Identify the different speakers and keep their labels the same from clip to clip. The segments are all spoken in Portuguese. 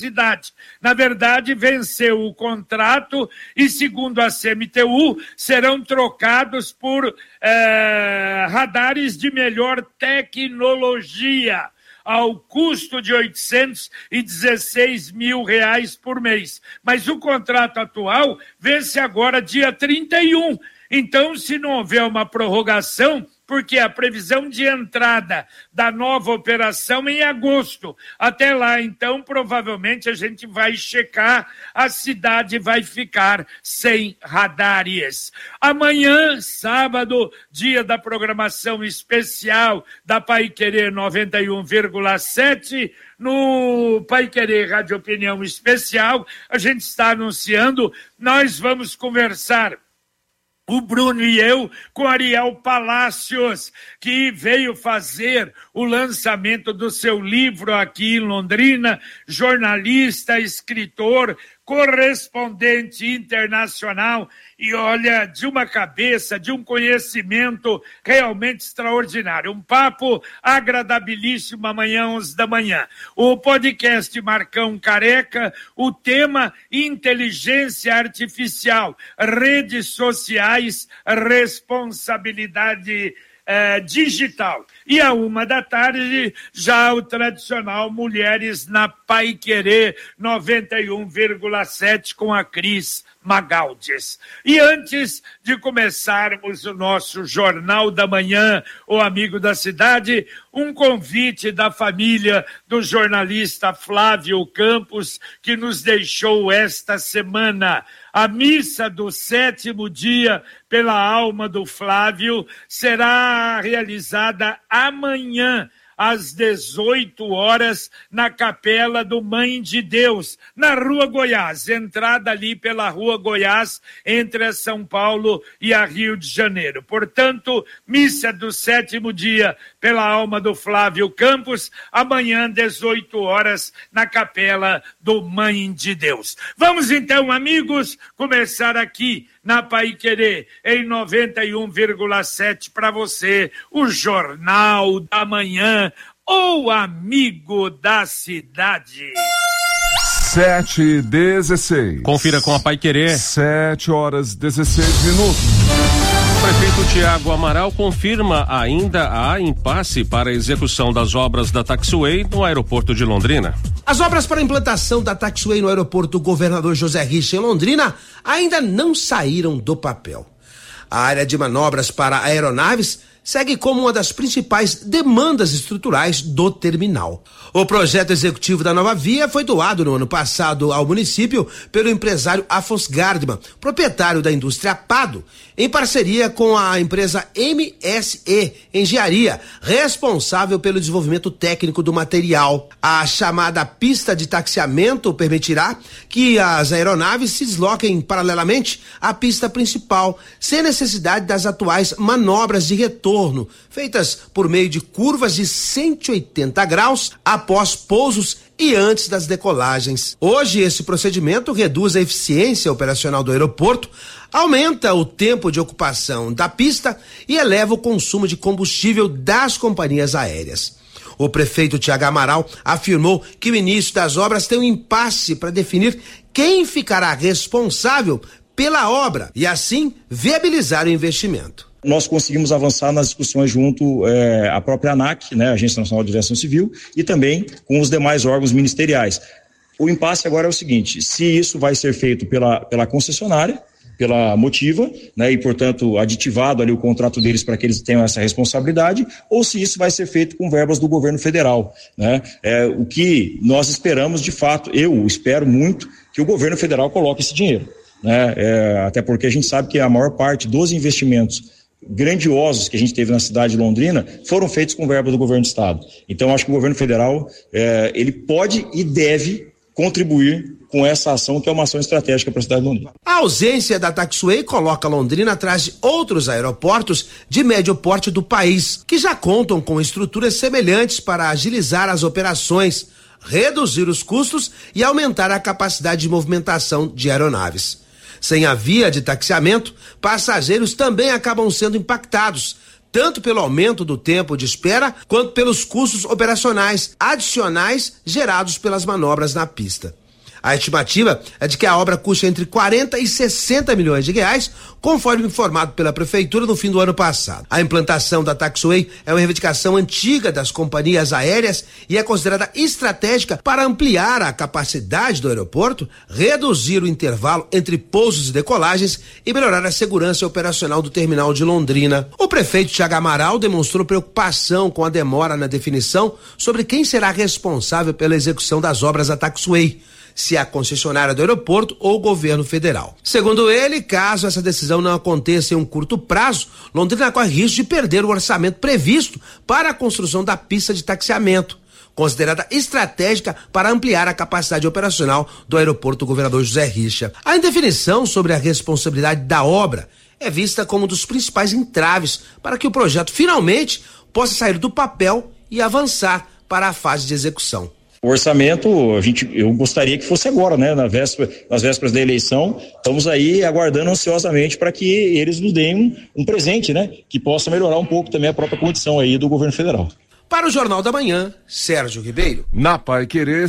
Speaker 1: cidade. Na verdade, venceu o contrato e, segundo a CMTU, serão trocados por radares de melhor tecnologia, ao custo de R$816 mil por mês. Mas o contrato atual vence agora dia 31. Então, se não houver uma prorrogação, porque a previsão de entrada da nova operação é em agosto. Até lá, então, provavelmente a gente vai checar, a cidade vai ficar sem radares. Amanhã, sábado, dia da programação especial da Paiquerê 91,7, no Paiquerê Rádio Opinião Especial, a gente está anunciando, nós vamos conversar, o Bruno e eu, com Ariel Palácios, que veio fazer o lançamento do seu livro aqui em Londrina, jornalista, escritor, correspondente internacional, e olha, de uma cabeça, de um conhecimento realmente extraordinário. Um papo agradabilíssimo amanhã, 11 da manhã. O podcast Marcão Careca, o tema inteligência artificial, redes sociais, responsabilidade digital. E à 13h, já o tradicional Mulheres na Paiquerê 91,7 com a Cris Magaldes. E antes de começarmos o nosso Jornal da Manhã, o Amigo da Cidade, um convite da família do jornalista Flávio Campos, que nos deixou esta semana. A missa do 7º dia pela alma do Flávio será realizada amanhã, às 18 horas, na Capela do Mãe de Deus, na Rua Goiás, entrada ali pela Rua Goiás, entre a São Paulo e a Rio de Janeiro. Portanto, missa do 7º dia pela alma do Flávio Campos, amanhã, 18 horas, na Capela do Mãe de Deus. Vamos então, amigos, começar aqui na Paiquerê, em 91,7 para você, o Jornal da Manhã, o Amigo da Cidade.
Speaker 2: 7h16.
Speaker 3: Confira com a Paiquerê.
Speaker 2: 7h16.
Speaker 3: O prefeito Tiago Amaral confirma ainda há impasse para a execução das obras da Taxiway no aeroporto de Londrina.
Speaker 4: As obras para a implantação da Taxiway no aeroporto Governador José Richa em Londrina ainda não saíram do papel. A área de manobras para aeronaves segue como uma das principais demandas estruturais do terminal. O projeto executivo da nova via foi doado no ano passado ao município pelo empresário Afonso Gardman, proprietário da indústria Pado, em parceria com a empresa MSE Engenharia, responsável pelo desenvolvimento técnico do material. A chamada pista de taxiamento permitirá que as aeronaves se desloquem paralelamente à pista principal, sem necessidade das atuais manobras de retorno, feitas por meio de curvas de 180 graus após pousos e antes das decolagens. Hoje, esse procedimento reduz a eficiência operacional do aeroporto, aumenta o tempo de ocupação da pista e eleva o consumo de combustível das companhias aéreas. O prefeito Tiago Amaral afirmou que o início das obras tem um impasse para definir quem ficará responsável pela obra e, assim, viabilizar o investimento.
Speaker 5: Nós conseguimos avançar nas discussões junto à própria ANAC, né, Agência Nacional de Aviação Civil, e também com os demais órgãos ministeriais. O impasse agora é o seguinte: se isso vai ser feito pela concessionária, pela Motiva, né, e portanto aditivado ali o contrato deles para que eles tenham essa responsabilidade, ou se isso vai ser feito com verbas do governo federal, né? O que nós esperamos, de fato, eu espero muito que o governo federal coloque esse dinheiro, né? Até porque a gente sabe que a maior parte dos investimentos grandiosos que a gente teve na cidade de Londrina foram feitos com verba do governo do estado. Então acho que o governo federal ele pode e deve contribuir com essa ação, que é uma ação estratégica para a cidade de Londrina.
Speaker 4: A ausência da Taxiway coloca Londrina atrás de outros aeroportos de médio porte do país, que já contam com estruturas semelhantes para agilizar as operações, reduzir os custos e aumentar a capacidade de movimentação de aeronaves. Sem a via de taxiamento, passageiros também acabam sendo impactados, tanto pelo aumento do tempo de espera, quanto pelos custos operacionais adicionais gerados pelas manobras na pista. A estimativa é de que a obra custe entre 40 e 60 milhões de reais, conforme informado pela Prefeitura no fim do ano passado. A implantação da taxiway é uma reivindicação antiga das companhias aéreas e é considerada estratégica para ampliar a capacidade do aeroporto, reduzir o intervalo entre pousos e decolagens e melhorar a segurança operacional do terminal de Londrina. O prefeito Thiago Amaral demonstrou preocupação com a demora na definição sobre quem será responsável pela execução das obras da taxiway, se a concessionária do aeroporto ou o governo federal. Segundo ele, caso essa decisão não aconteça em um curto prazo, Londrina corre risco de perder o orçamento previsto para a construção da pista de taxiamento, considerada estratégica para ampliar a capacidade operacional do aeroporto Governador José Richa. A indefinição sobre a responsabilidade da obra é vista como um dos principais entraves para que o projeto finalmente possa sair do papel e avançar para a fase de execução.
Speaker 5: O orçamento, eu gostaria que fosse agora, né? Nas vésperas da eleição, estamos aí aguardando ansiosamente para que eles nos deem um presente, né? Que possa melhorar um pouco também a própria condição aí do governo federal.
Speaker 4: Para o Jornal da Manhã, Sérgio Ribeiro.
Speaker 2: Na Paiquerê,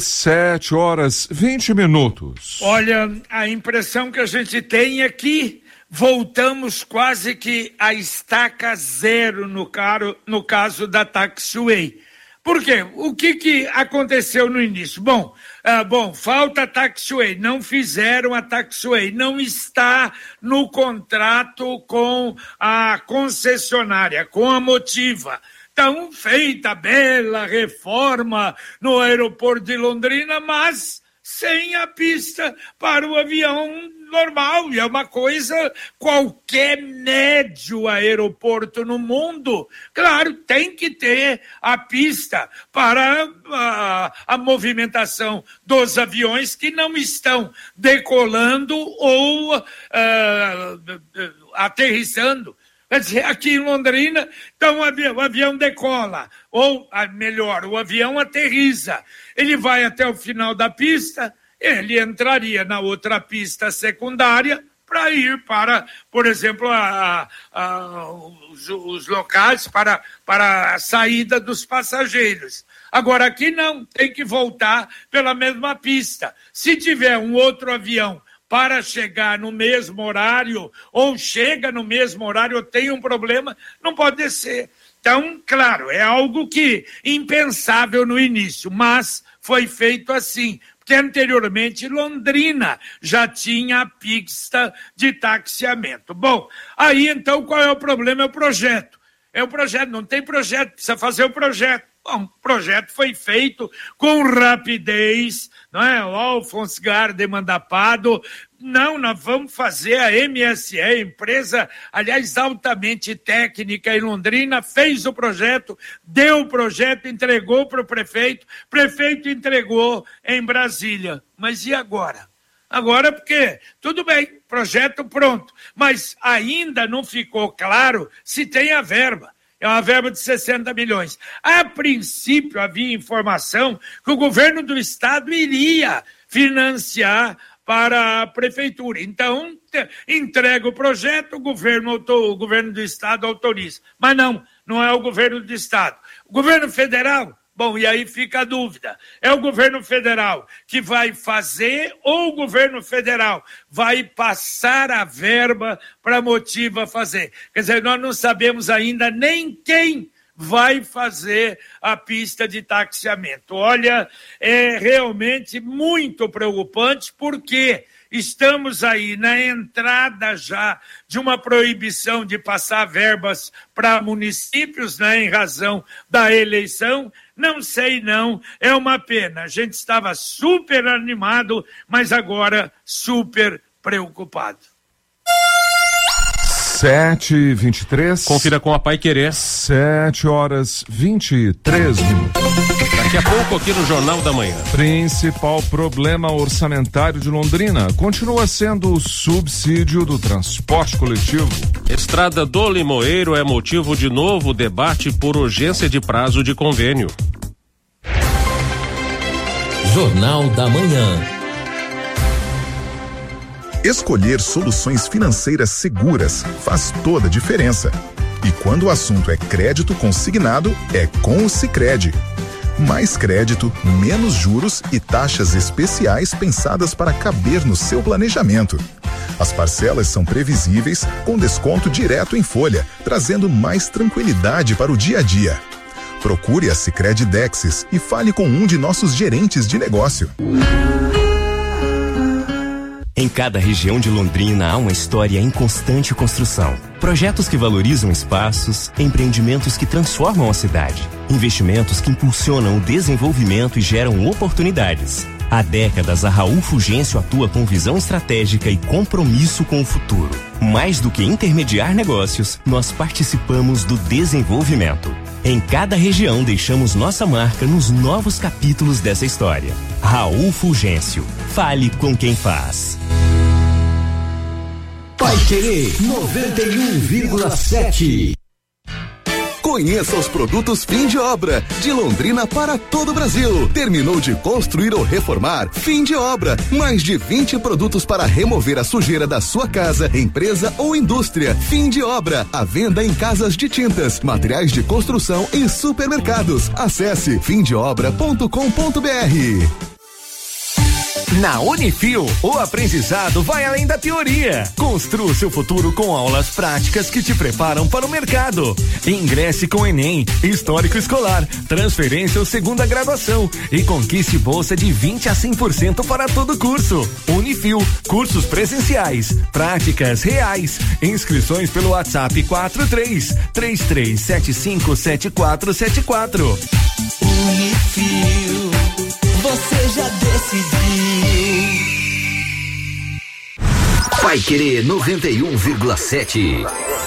Speaker 2: 7h20.
Speaker 1: Olha, a impressão que a gente tem é que voltamos quase que à estaca zero no caso da taxiway. Por quê? O que aconteceu no início? Bom, falta a taxiway, não fizeram a taxiway, não está no contrato com a concessionária, com a Motiva. Então, feita a bela reforma no aeroporto de Londrina, mas sem a pista para o avião normal, e é uma coisa, qualquer médio aeroporto no mundo, claro, tem que ter a pista para a movimentação dos aviões que não estão decolando ou aterrissando. Quer dizer, aqui em Londrina, então o avião decola, ou melhor, o avião aterrissa. Ele vai até o final da pista, ele entraria na outra pista secundária para ir para, por exemplo, os locais para a saída dos passageiros. Agora aqui não, tem que voltar pela mesma pista. Se tiver um outro avião para chegar no mesmo horário, ou chega no mesmo horário, ou tem um problema, não pode descer. Então, claro, é algo que impensável no início, mas foi feito assim, porque anteriormente Londrina já tinha a pista de taxiamento. Bom, aí então qual é o problema? É o projeto. Não tem projeto, precisa fazer o projeto. Bom, o projeto foi feito com rapidez, não é? O Alfonso Garde Mandapado, não, nós vamos fazer a MSE, empresa, aliás, altamente técnica em Londrina, fez o projeto, deu o projeto, entregou para o prefeito entregou em Brasília. Mas e agora? Agora porque, tudo bem, projeto pronto, mas ainda não ficou claro se tem a verba. É uma verba de 60 milhões. A princípio, havia informação que o governo do estado iria financiar para a prefeitura. Então, entrega o projeto, o governo do estado autoriza. Mas não é o governo do estado. O governo federal, bom, e aí fica a dúvida. É o governo federal que vai fazer ou o governo federal vai passar a verba para a Motiva fazer? Quer dizer, nós não sabemos ainda nem quem vai fazer a pista de taxiamento. Olha, é realmente muito preocupante porque estamos aí na entrada já de uma proibição de passar verbas para municípios, né, em razão da eleição. Não sei não, é uma pena. A gente estava super animado, mas agora super preocupado.
Speaker 2: 7h23.
Speaker 3: Confira com a Paiquerê.
Speaker 2: 7h23.
Speaker 3: Daqui a pouco aqui no Jornal da Manhã.
Speaker 2: Principal problema orçamentário de Londrina continua sendo o subsídio do transporte coletivo.
Speaker 3: Estrada do Limoeiro é motivo de novo debate por urgência de prazo de convênio.
Speaker 6: Jornal da Manhã.
Speaker 7: Escolher soluções financeiras seguras faz toda a diferença. E quando o assunto é crédito consignado, é com o Sicredi. Mais crédito, menos juros e taxas especiais pensadas para caber no seu planejamento. As parcelas são previsíveis, com desconto direto em folha, trazendo mais tranquilidade para o dia a dia. Procure a Sicredi Dexis e fale com um de nossos gerentes de negócio.
Speaker 8: Em cada região de Londrina há uma história em constante construção. Projetos que valorizam espaços, empreendimentos que transformam a cidade, investimentos que impulsionam o desenvolvimento e geram oportunidades. Há décadas, a Raul Fulgêncio atua com visão estratégica e compromisso com o futuro. Mais do que intermediar negócios, nós participamos do desenvolvimento. Em cada região, deixamos nossa marca nos novos capítulos dessa história. Raul Fulgêncio. Fale com quem faz.
Speaker 6: Paiquerê 91,7.
Speaker 9: Conheça os produtos fim de obra, de Londrina para todo o Brasil. Terminou de construir ou reformar? Fim de obra. Mais de 20 produtos para remover a sujeira da sua casa, empresa ou indústria. Fim de obra. À venda em casas de tintas, materiais de construção e supermercados. Acesse fimdeobra.com.br.
Speaker 10: Na Unifil, o aprendizado vai além da teoria. Construa o seu futuro com aulas práticas que te preparam para o mercado. Ingresse com Enem, histórico escolar, transferência ou segunda graduação e conquiste bolsa de 20 a 100% para todo curso. Unifil, cursos presenciais, práticas reais. Inscrições pelo WhatsApp 43-3375-7474.
Speaker 6: Unifil, você já decidiu. Paiquerê 91,7.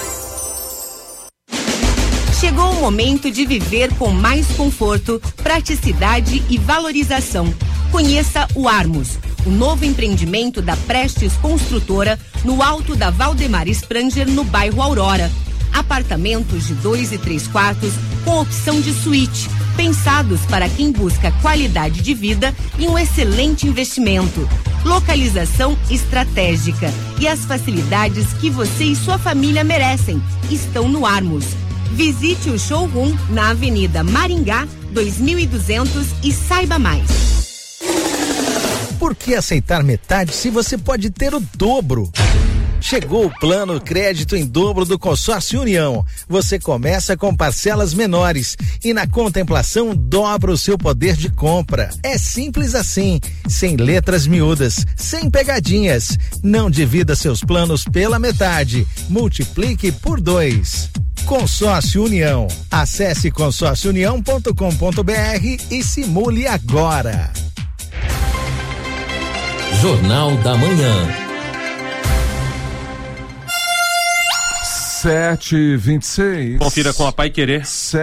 Speaker 11: Chegou o momento de viver com mais conforto, praticidade e valorização. Conheça o Armos, o novo empreendimento da Prestes Construtora no alto da Valdemar Spranger, no bairro Aurora. Apartamentos de 2 e 3 quartos com opção de suíte, pensados para quem busca qualidade de vida e um excelente investimento. Localização estratégica e as facilidades que você e sua família merecem estão no Armos. Visite o showroom na Avenida Maringá 2200 e saiba mais.
Speaker 12: Por que aceitar metade se você pode ter o dobro? Chegou o plano crédito em dobro do Consórcio União. Você começa com parcelas menores e na contemplação dobra o seu poder de compra. É simples assim, sem letras miúdas, sem pegadinhas. Não divida seus planos pela metade, multiplique por 2. Consórcio União. Acesse consórciounião.com.br e simule agora.
Speaker 6: Jornal da Manhã.
Speaker 2: 7h26.
Speaker 3: Confira com a Paiquerê.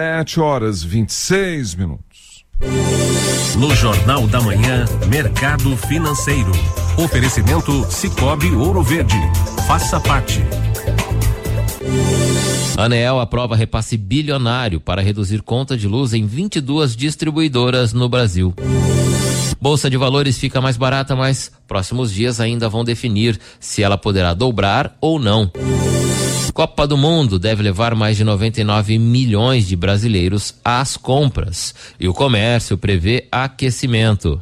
Speaker 2: 7h26.
Speaker 3: No Jornal da Manhã, Mercado Financeiro. Oferecimento Cicobi Ouro Verde. Faça parte.
Speaker 13: A ANEEL aprova repasse bilionário para reduzir conta de luz em 22 distribuidoras no Brasil. Bolsa de Valores fica mais barata, mas próximos dias ainda vão definir se ela poderá dobrar ou não. Copa do Mundo deve levar mais de 99 milhões de brasileiros às compras e o comércio prevê aquecimento.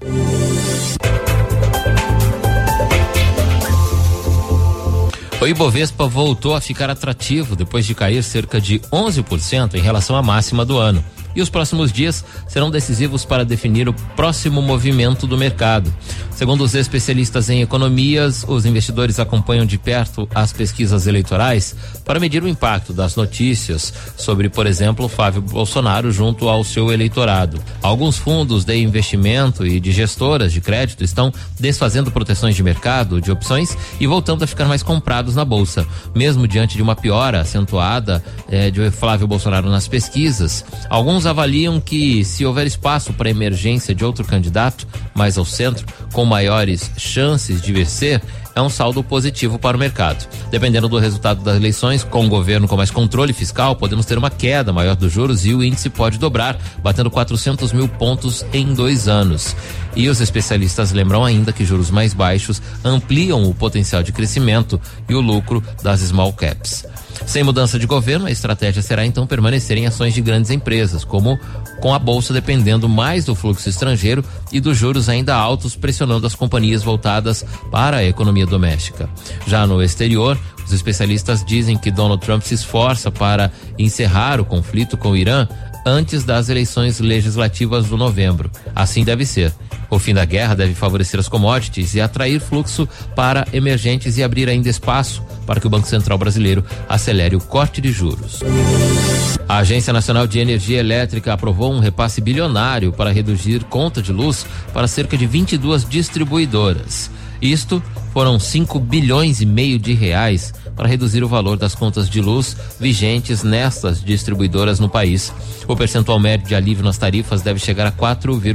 Speaker 13: O Ibovespa voltou a ficar atrativo depois de cair cerca de 11% em relação à máxima do ano. E os próximos dias serão decisivos para definir o próximo movimento do mercado. Segundo os especialistas em economias, os investidores acompanham de perto as pesquisas eleitorais para medir o impacto das notícias sobre, por exemplo, Flávio Bolsonaro junto ao seu eleitorado. Alguns fundos de investimento e de gestoras de crédito estão desfazendo proteções de mercado, de opções e voltando a ficar mais comprados na bolsa, mesmo diante de uma piora acentuada de Flávio Bolsonaro nas pesquisas. Alguns avaliam que, se houver espaço para a emergência de outro candidato mais ao centro, com maiores chances de vencer, é um saldo positivo para o mercado. Dependendo do resultado das eleições, com o governo com mais controle fiscal, podemos ter uma queda maior dos juros e o índice pode dobrar, batendo 400 mil pontos em 2 anos. E os especialistas lembram ainda que juros mais baixos ampliam o potencial de crescimento e o lucro das small caps. Sem mudança de governo, a estratégia será então permanecer em ações de grandes empresas, como com a bolsa dependendo mais do fluxo estrangeiro e dos juros ainda altos, pressionando as companhias voltadas para a economia doméstica. Já no exterior, os especialistas dizem que Donald Trump se esforça para encerrar o conflito com o Irã antes das eleições legislativas de novembro. Assim deve ser. O fim da guerra deve favorecer as commodities e atrair fluxo para emergentes e abrir ainda espaço para que o Banco Central brasileiro acelere o corte de juros. A Agência Nacional de Energia Elétrica aprovou um repasse bilionário para reduzir conta de luz para cerca de 22 distribuidoras. Isto foram 5 bilhões e meio de reais para reduzir o valor das contas de luz vigentes nestas distribuidoras no país. O percentual médio de alívio nas tarifas deve chegar a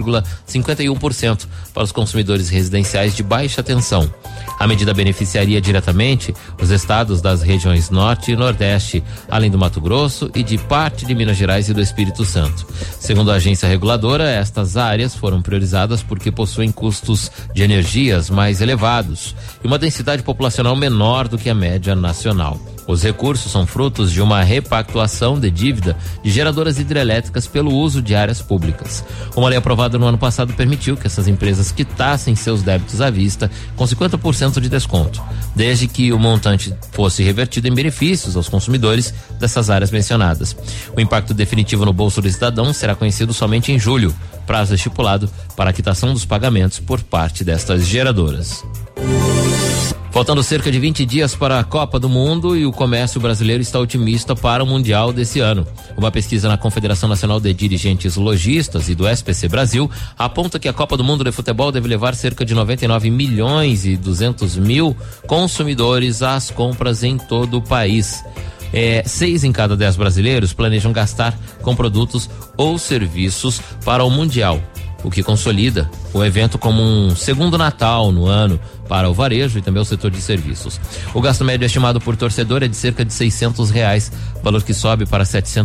Speaker 13: 4,51% para os consumidores residenciais de baixa tensão. A medida beneficiaria diretamente os estados das regiões Norte e Nordeste, além do Mato Grosso e de parte de Minas Gerais e do Espírito Santo. Segundo a agência reguladora, estas áreas foram priorizadas porque possuem custos de energias mais elevados e uma densidade populacional menor do que a média nacional. Os recursos são frutos de uma repactuação de dívida de geradoras hidrelétricas pelo uso de áreas públicas. Uma lei aprovada no ano passado permitiu que essas empresas quitassem seus débitos à vista com 50% de desconto, desde que o montante fosse revertido em benefícios aos consumidores dessas áreas mencionadas. O impacto definitivo no bolso do cidadão será conhecido somente em julho, prazo estipulado para a quitação dos pagamentos por parte destas geradoras. Faltando cerca de 20 dias para a Copa do Mundo e o comércio brasileiro está otimista para o Mundial desse ano. Uma pesquisa na Confederação Nacional de Dirigentes Lojistas e do SPC Brasil aponta que a Copa do Mundo de Futebol deve levar cerca de 99 milhões e 200 mil consumidores às compras em todo o país. 6 em cada 10 brasileiros planejam gastar com produtos ou serviços para o Mundial, o que consolida o evento como um segundo Natal no ano para o varejo e também o setor de serviços. O gasto médio estimado por torcedor é de cerca de R$600, valor que sobe para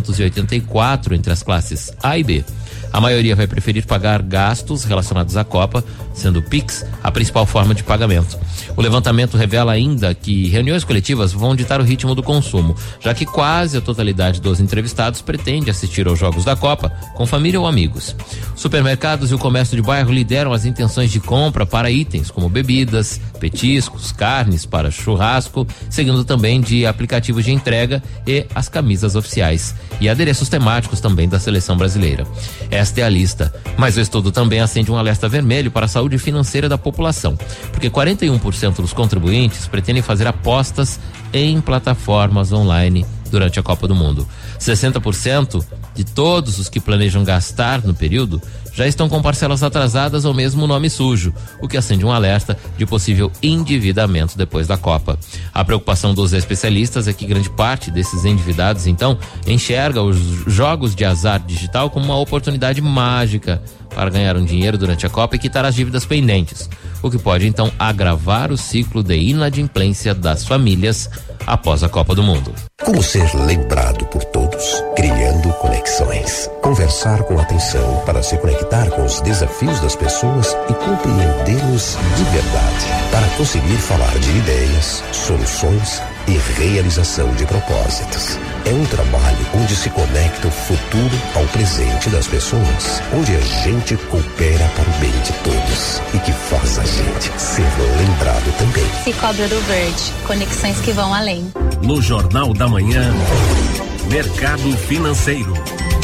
Speaker 13: 784 entre as classes A e B. A maioria vai preferir pagar gastos relacionados à Copa, sendo o Pix a principal forma de pagamento. O levantamento revela ainda que reuniões coletivas vão ditar o ritmo do consumo, já que quase a totalidade dos entrevistados pretende assistir aos jogos da Copa com família ou amigos. Supermercados e o comércio de bairro lideram as intenções de compra para itens como bebidas, petiscos, carnes para churrasco, seguindo também de aplicativos de entrega e as camisas oficiais e adereços temáticos também da seleção brasileira. Esta é a lista, mas o estudo também acende um alerta vermelho para a saúde financeira da população, porque 41% dos contribuintes pretendem fazer apostas em plataformas online durante a Copa do Mundo. 60% de todos os que planejam gastar no período já estão com parcelas atrasadas ou mesmo nome sujo, o que acende um alerta de possível endividamento depois da Copa. A preocupação dos especialistas é que grande parte desses endividados, então, enxerga os jogos de azar digital como uma oportunidade mágica para ganhar um dinheiro durante a Copa e quitar as dívidas pendentes, o que pode então agravar o ciclo de inadimplência das famílias após a Copa do Mundo.
Speaker 14: Como ser lembrado por todos, criando conexões. Conversar com atenção para se conectar com os desafios das pessoas e compreendê-los de verdade. Para conseguir falar de ideias, soluções e realização de propósitos. É um trabalho onde se conecta o futuro ao presente das pessoas, onde a gente coopera para o bem de todos e que faz a gente ser lembrado também.
Speaker 15: Cicobi Ouro Verde, conexões que vão além.
Speaker 10: No Jornal da Manhã, Mercado Financeiro.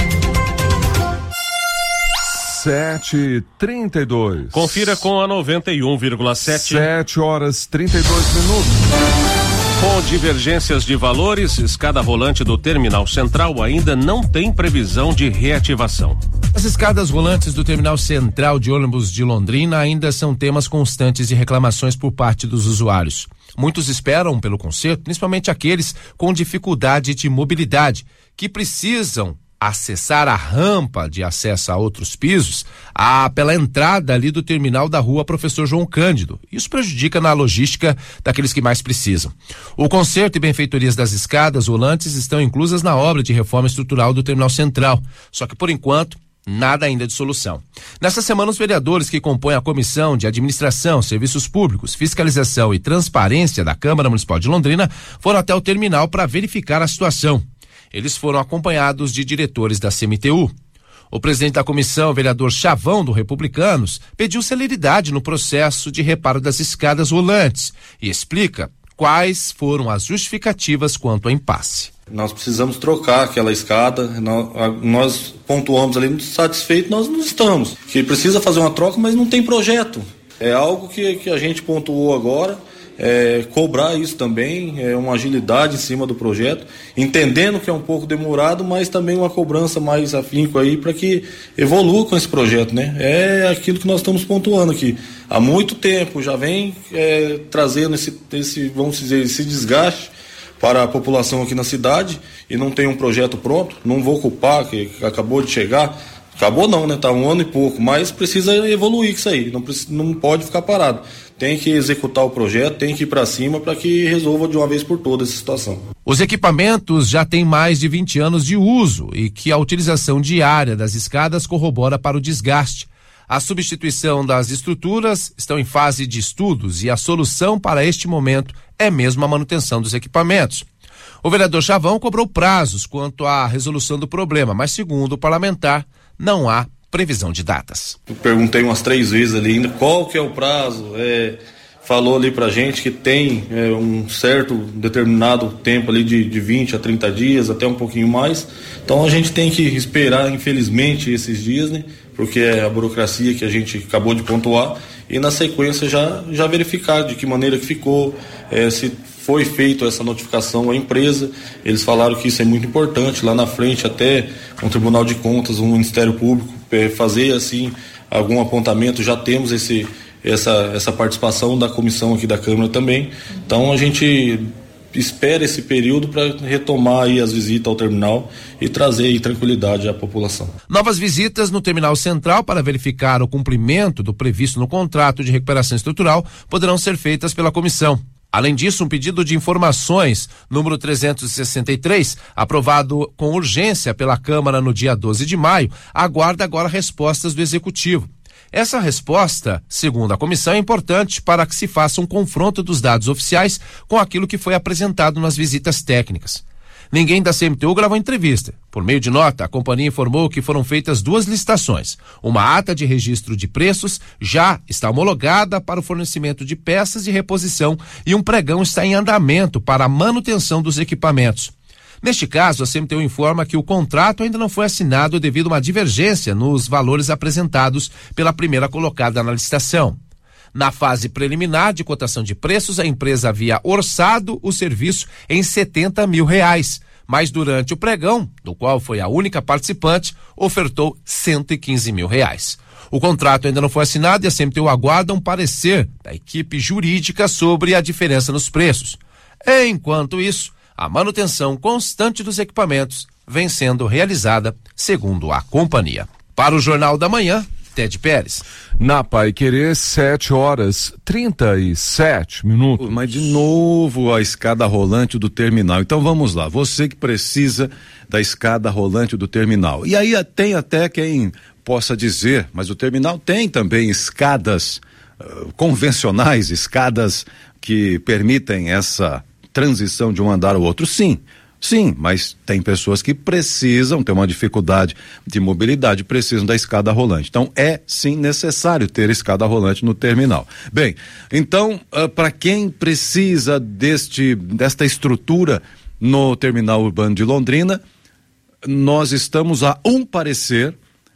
Speaker 2: 7h32.
Speaker 3: Confira com a 91,7.
Speaker 2: 7h32.
Speaker 3: Com divergências de valores, escada rolante do Terminal Central ainda não tem previsão de reativação.
Speaker 16: As escadas rolantes do Terminal Central de ônibus de Londrina ainda são temas constantes de reclamações por parte dos usuários. Muitos esperam pelo conserto, principalmente aqueles com dificuldade de mobilidade, que precisam acessar a rampa de acesso a outros pisos pela entrada ali do terminal da rua Professor João Cândido. Isso prejudica na logística daqueles que mais precisam. O conserto e benfeitorias das escadas rolantes estão inclusas na obra de reforma estrutural do Terminal Central, só que por enquanto nada ainda de solução. Nessa semana, os vereadores que compõem a Comissão de Administração, Serviços Públicos, Fiscalização e Transparência da Câmara Municipal de Londrina foram até o terminal para verificar a situação. Eles foram acompanhados de diretores da CMTU. O presidente da comissão, o vereador Chavão, do Republicanos, pediu celeridade no processo de reparo das escadas rolantes e explica quais foram as justificativas quanto ao impasse.
Speaker 17: Nós precisamos trocar aquela escada, nós pontuamos ali, muito satisfeitos, nós não estamos. Que precisa fazer uma troca, mas não tem projeto. É algo que a gente pontuou agora, cobrar isso também, uma agilidade em cima do projeto, entendendo que é um pouco demorado, mas também uma cobrança mais afinco aí para que evolua com esse projeto, né? É aquilo que nós estamos pontuando aqui. Há muito tempo já vem trazendo vamos dizer, esse desgaste para a população aqui na cidade e não tem um projeto pronto. Não vou culpar que acabou de chegar, acabou não, né? Tá 1 ano e pouco, mas precisa evoluir isso aí, não pode ficar parado. Tem que executar o projeto, tem que ir para cima para que resolva de uma vez por todas essa situação.
Speaker 16: Os equipamentos já têm mais de 20 anos de uso e que a utilização diária das escadas corrobora para o desgaste. A substituição das estruturas estão em fase de estudos e a solução para este momento é mesmo a manutenção dos equipamentos. O vereador Chavão cobrou prazos quanto à resolução do problema, mas segundo o parlamentar, não há previsão de datas.
Speaker 17: Eu perguntei umas 3 vezes ali ainda qual que é o prazo, falou ali pra gente que tem um certo determinado tempo ali de 20 a 30 dias, até um pouquinho mais, então a gente tem que esperar infelizmente esses dias, né? Porque é a burocracia que a gente acabou de pontuar e na sequência já verificar de que maneira que ficou, se foi feita essa notificação à empresa. Eles falaram que isso é muito importante, lá na frente até um Tribunal de Contas, um Ministério Público, fazer assim algum apontamento, já temos essa participação da comissão aqui da Câmara também, então a gente espera esse período para retomar aí as visitas ao terminal e trazer aí tranquilidade à população.
Speaker 16: Novas visitas no terminal central para verificar o cumprimento do previsto no contrato de recuperação estrutural poderão ser feitas pela comissão. Além disso, um pedido de informações, número 363, aprovado com urgência pela Câmara no dia 12 de maio, aguarda agora respostas do Executivo. Essa resposta, segundo a comissão, é importante para que se faça um confronto dos dados oficiais com aquilo que foi apresentado nas visitas técnicas. Ninguém da CMTU gravou entrevista. Por meio de nota, a companhia informou que foram feitas 2 licitações. Uma ata de registro de preços já está homologada para o fornecimento de peças de reposição e um pregão está em andamento para a manutenção dos equipamentos. Neste caso, a CMTU informa que o contrato ainda não foi assinado devido a uma divergência nos valores apresentados pela primeira colocada na licitação. Na fase preliminar de cotação de preços, a empresa havia orçado o serviço em R$70 mil, mas durante o pregão, do qual foi a única participante, ofertou R$115 mil. O contrato ainda não foi assinado e a CMTU aguarda um parecer da equipe jurídica sobre a diferença nos preços. Enquanto isso, a manutenção constante dos equipamentos vem sendo realizada, segundo a companhia. Para o Jornal da Manhã, Ted Pérez.
Speaker 2: Na Paiquerê, 7h37.
Speaker 18: Mas de novo a escada rolante do terminal. Então vamos lá, você que precisa da escada rolante do terminal. E aí tem até quem possa dizer, mas o terminal tem também escadas convencionais, escadas que permitem essa transição de um andar ao outro. Sim, mas tem pessoas que precisam ter uma dificuldade de mobilidade, precisam da escada rolante. Então é sim necessário ter escada rolante no terminal. Bem, então para quem precisa desta estrutura no terminal urbano de Londrina, nós estamos a um parecer.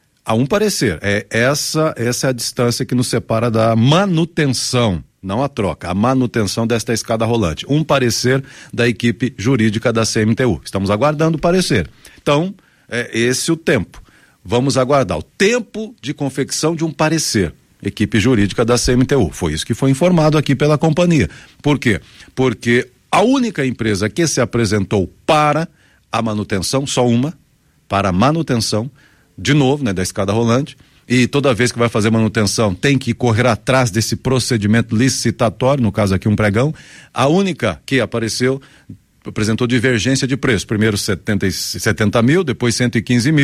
Speaker 18: Essa é a distância que nos separa da manutenção. Não a troca, a manutenção desta escada rolante. Um parecer da equipe jurídica da CMTU. Estamos aguardando o parecer. Então, esse é o tempo. Vamos aguardar o tempo de confecção de um parecer. Equipe jurídica da CMTU. Foi isso que foi informado aqui pela companhia. Por quê? Porque a única empresa que se apresentou para a manutenção, só uma, para a manutenção, de novo, da escada rolante, e toda vez que vai fazer manutenção tem que correr atrás desse procedimento licitatório, no caso aqui um pregão. A única que apresentou divergência de preço, primeiro 70 mil, depois 115 mil,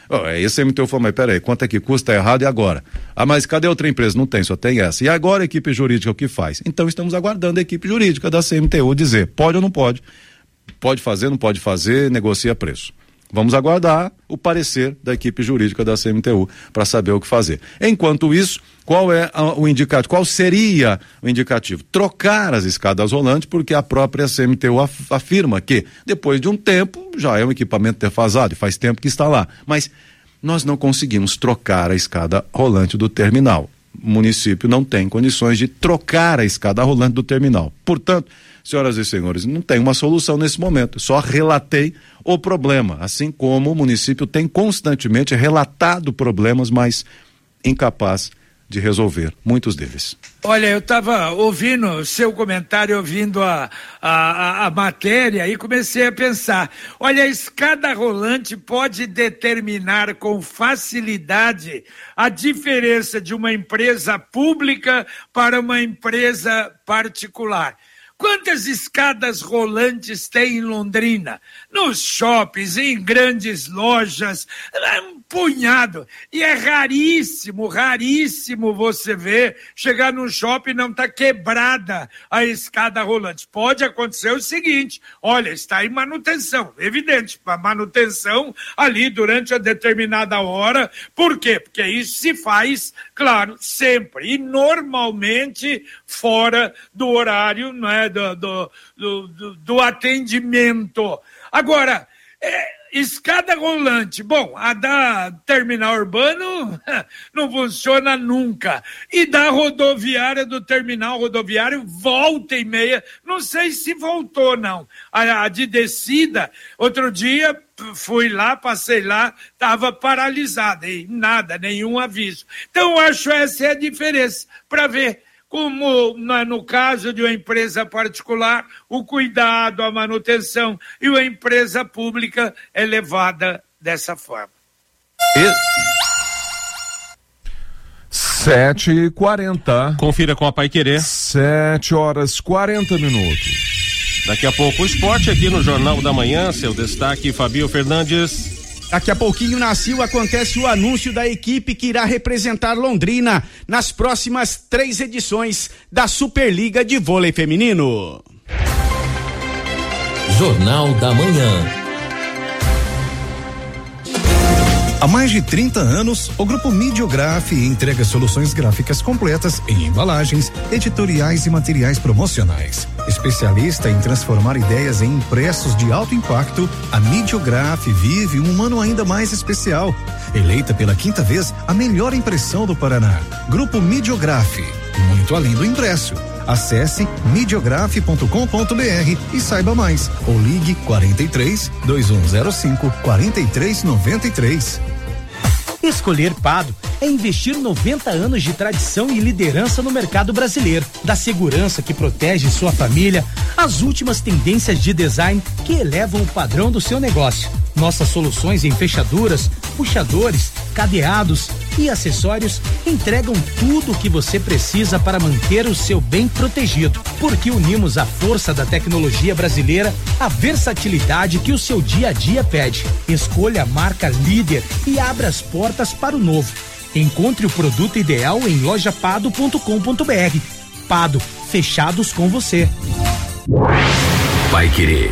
Speaker 18: Esse MTU falou, mas peraí, quanto é que custa? Tá errado, e agora? Ah, mas cadê outra empresa? Não tem, só tem essa. E agora a equipe jurídica o que faz? Então estamos aguardando a equipe jurídica da CMTU dizer, pode ou não pode? Pode fazer, não pode fazer, negocia preço. Vamos aguardar o parecer da equipe jurídica da CMTU para saber o que fazer. Enquanto isso, qual é o indicativo? Qual seria o indicativo? Trocar as escadas rolantes, porque a própria CMTU afirma que depois de um tempo já é um equipamento defasado e faz tempo que está lá. Mas nós não conseguimos trocar a escada rolante do terminal. O município não tem condições de trocar a escada rolante do terminal. Portanto, senhoras e senhores, não tem uma solução nesse momento. Só relatei o problema, assim como o município tem constantemente relatado problemas, mas incapaz de resolver muitos deles.
Speaker 1: Olha, eu estava ouvindo seu comentário, ouvindo a matéria e comecei a pensar, olha, a escada rolante pode determinar com facilidade a diferença de uma empresa pública para uma empresa particular. Quantas escadas rolantes tem em Londrina? Nos shoppings, em grandes lojas, um punhado. E é raríssimo você ver chegar num shopping e não tá quebrada a escada rolante. Pode acontecer o seguinte, olha, está em manutenção, evidente, a manutenção ali durante a determinada hora. Por quê? Porque isso se faz, claro, sempre e normalmente fora do horário, não é? Do atendimento. Agora, escada rolante, bom, a da terminal urbano não funciona nunca. E da rodoviária, do terminal rodoviário, volta e meia, não sei se voltou não. A de descida, outro dia fui lá, passei lá, estava paralisada e nada, nenhum aviso. Então eu acho essa é a diferença, para ver como no caso de uma empresa particular, o cuidado, a manutenção, e uma empresa pública é levada dessa forma.
Speaker 2: 7h40.
Speaker 3: Confira com a Paiquerê.
Speaker 2: 7h40.
Speaker 3: Daqui a pouco o esporte aqui no Jornal da Manhã, seu destaque, Fabio Fernandes.
Speaker 19: Daqui a pouquinho na Sil acontece o anúncio da equipe que irá representar Londrina nas próximas 3 edições da Superliga de Vôlei Feminino.
Speaker 6: Jornal da Manhã.
Speaker 20: Há mais de 30 anos, o Grupo Midiograf entrega soluções gráficas completas em embalagens, editoriais e materiais promocionais. Especialista em transformar ideias em impressos de alto impacto, a Midiograf vive um ano ainda mais especial. Eleita pela 5ª vez a melhor impressão do Paraná. Grupo Midiograf, muito além do impresso. Acesse midiograf.com.br e saiba mais. Ou ligue 43 2105 4393.
Speaker 21: Escolher Pado é investir 90 anos de tradição e liderança no mercado brasileiro, da segurança que protege sua família, às últimas tendências de design que elevam o padrão do seu negócio. Nossas soluções em fechaduras, puxadores, cadeados e acessórios entregam tudo o que você precisa para manter o seu bem protegido, porque unimos a força da tecnologia brasileira à versatilidade que o seu dia a dia pede. Escolha a marca líder e abra as portas para o novo. Encontre o produto ideal em lojapado.com.br. Pado, fechados com você.
Speaker 6: Paiquerê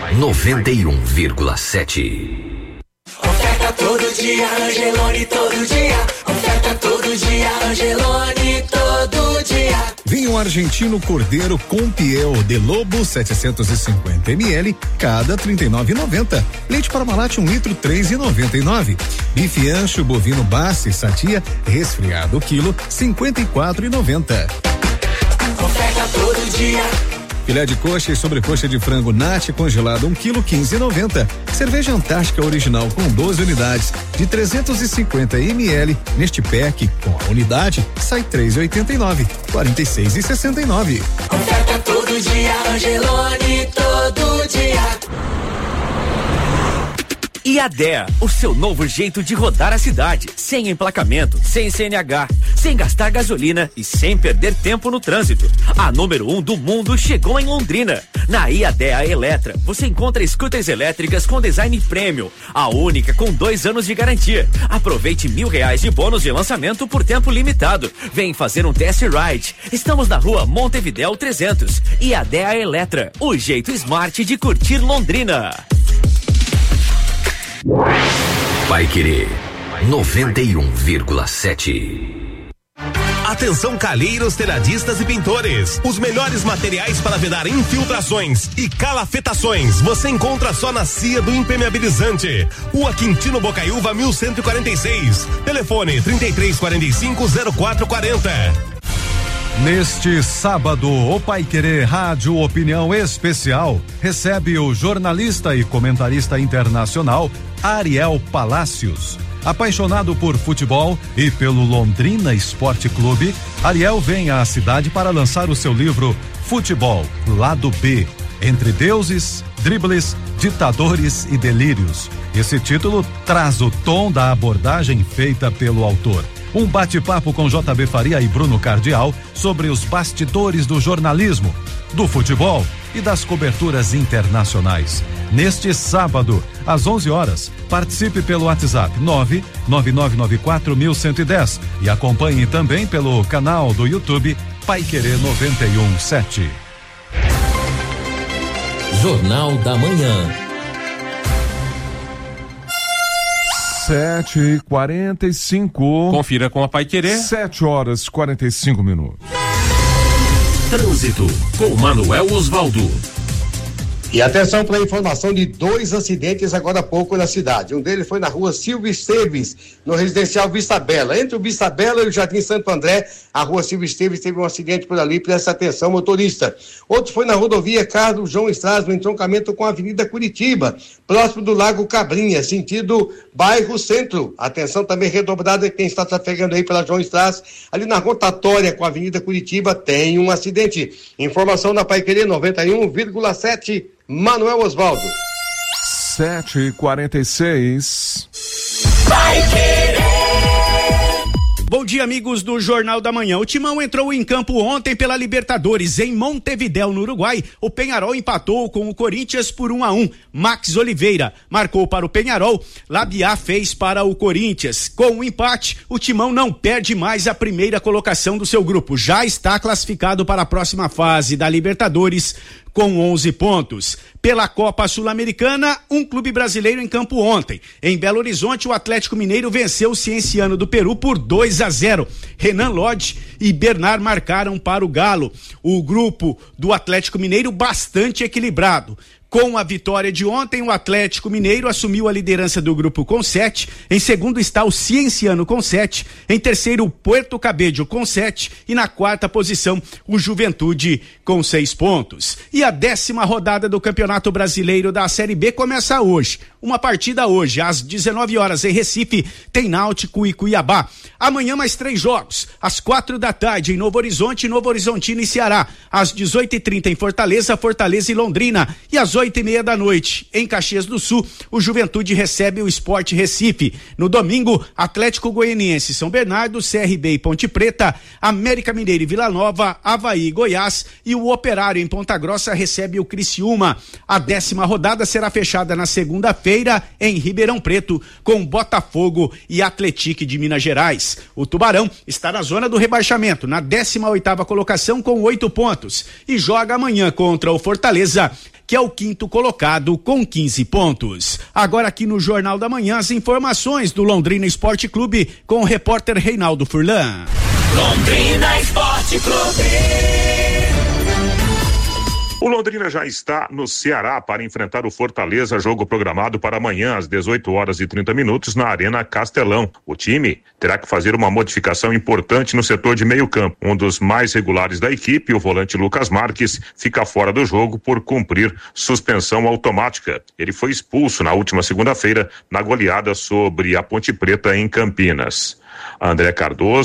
Speaker 6: 91,7.
Speaker 22: Oferta todo dia, Angelone todo dia. Oferta todo dia, Angelone todo dia.
Speaker 20: Vinho argentino Cordeiro com Piel de Lobo 750 ml, cada R$39,90. Leite Parmalat 1 litro, R$3,99. Bife ancho bovino Bassi Satia resfriado quilo, R$54,90.
Speaker 22: Oferta todo dia.
Speaker 20: Filé de coxa e sobrecoxa de frango Nat congelado 1 quilo, R$15,90. Cerveja Antártica original com 12 unidades de 350 ml. Neste pack, com a unidade, sai R$3,89, R$46,69.
Speaker 22: Oferta todo dia, Angelone todo dia.
Speaker 4: IADEA, o seu novo jeito de rodar a cidade, sem emplacamento, sem CNH, sem gastar gasolina e sem perder tempo no trânsito. A número 1 do mundo chegou em Londrina. Na IADEA Eletra, você encontra scooters elétricas com design premium, a única com 2 anos de garantia. Aproveite R$1.000 de bônus de lançamento por tempo limitado. Vem fazer um test ride. Estamos na rua Montevidéu 300. IADEA Eletra, o jeito smart de curtir Londrina.
Speaker 6: Paiquerê 91,7.
Speaker 5: Atenção, calheiros, telhadistas e pintores. Os melhores materiais para vedar infiltrações e calafetações você encontra só na Cia do Impermeabilizante. Rua Quintino Bocaiúva 1146. Telefone 3345-0440.
Speaker 2: Neste sábado, o Paiquerê Rádio Opinião Especial recebe o jornalista e comentarista internacional Ariel Palacios. Apaixonado por futebol e pelo Londrina Esporte Clube, Ariel vem à cidade para lançar o seu livro Futebol, Lado B, Entre Deuses, Dribles, Ditadores e Delírios. Esse título traz o tom da abordagem feita pelo autor. Um bate-papo com JB Faria e Bruno Cardial sobre os bastidores do jornalismo, do futebol e das coberturas internacionais. Neste sábado, às 11 horas, participe pelo WhatsApp 999941110 e acompanhe também pelo canal do YouTube Paiquerê 91.7.
Speaker 6: Jornal da Manhã.
Speaker 2: 7h45.
Speaker 3: Confira com a Paiquerê.
Speaker 2: 7h45.
Speaker 6: Trânsito com Manuel Osvaldo.
Speaker 23: E atenção para a informação de 2 acidentes agora há pouco na cidade. Um deles foi na rua Silvio Esteves, no residencial Vista Bela. Entre o Vista Bela e o Jardim Santo André, a rua Silvio Esteves teve um acidente por ali, presta atenção, motorista. Outro foi na rodovia Carlos João Estrada, no entroncamento com a Avenida Curitiba, próximo do Lago Cabrinha, sentido bairro Centro. Atenção também redobrada quem está trafegando aí pela João Estrada, ali na rotatória com a Avenida Curitiba, tem um acidente. Informação na Paiquerê 91,7. Manuel Osvaldo.
Speaker 2: 7h46.
Speaker 19: Bom dia, amigos do Jornal da Manhã. O Timão entrou em campo ontem pela Libertadores em Montevidéu, no Uruguai. O Peñarol empatou com o Corinthians por 1-1. Max Oliveira marcou para o Peñarol. Labiá fez para o Corinthians. Com o empate, o Timão não perde mais a primeira colocação do seu grupo. Já está classificado para a próxima fase da Libertadores com 11 pontos. Pela Copa Sul-Americana, um clube brasileiro em campo ontem. Em Belo Horizonte, o Atlético Mineiro venceu o Cienciano do Peru por 2-0. Renan Lodge e Bernard marcaram para o Galo. O grupo do Atlético Mineiro bastante equilibrado. Com a vitória de ontem, o Atlético Mineiro assumiu a liderança do grupo com 7. Em segundo está o Cienciano com 7. Em terceiro, o Puerto Cabello com 7. E na quarta posição, o Juventude com 6 pontos. E a 10ª rodada do Campeonato Brasileiro da Série B começa hoje. Uma partida hoje, às 19 horas, em Recife, tem Náutico e Cuiabá. Amanhã mais 3 jogos. Às 4 da tarde, em Novo Horizonte, Novo Horizontino e Ceará. Às 18h30, em Fortaleza, Fortaleza e Londrina. E às 8h30 da noite, em Caxias do Sul, o Juventude recebe o Sport Recife. No domingo, Atlético Goianiense e São Bernardo, CRB e Ponte Preta, América Mineiro e Vila Nova, Avaí e Goiás e o Operário em Ponta Grossa recebe o Criciúma. A 10ª rodada será fechada na segunda-feira em Ribeirão Preto com Botafogo e Atlético de Minas Gerais. O Tubarão está na zona do rebaixamento, na 18ª colocação com 8 pontos e joga amanhã contra o Fortaleza, que é o 5º colocado com 15 pontos. Agora aqui no Jornal da Manhã, as informações do Londrina Esporte Clube com o repórter Reinaldo Furlan.
Speaker 22: Londrina Esporte Clube.
Speaker 24: O Londrina já está no Ceará para enfrentar o Fortaleza, jogo programado para amanhã às 18h30 na Arena Castelão. O time terá que fazer uma modificação importante no setor de meio campo. Um dos mais regulares da equipe, o volante Lucas Marques, fica fora do jogo por cumprir suspensão automática. Ele foi expulso na última segunda-feira na goleada sobre a Ponte Preta em Campinas. André Cardoso,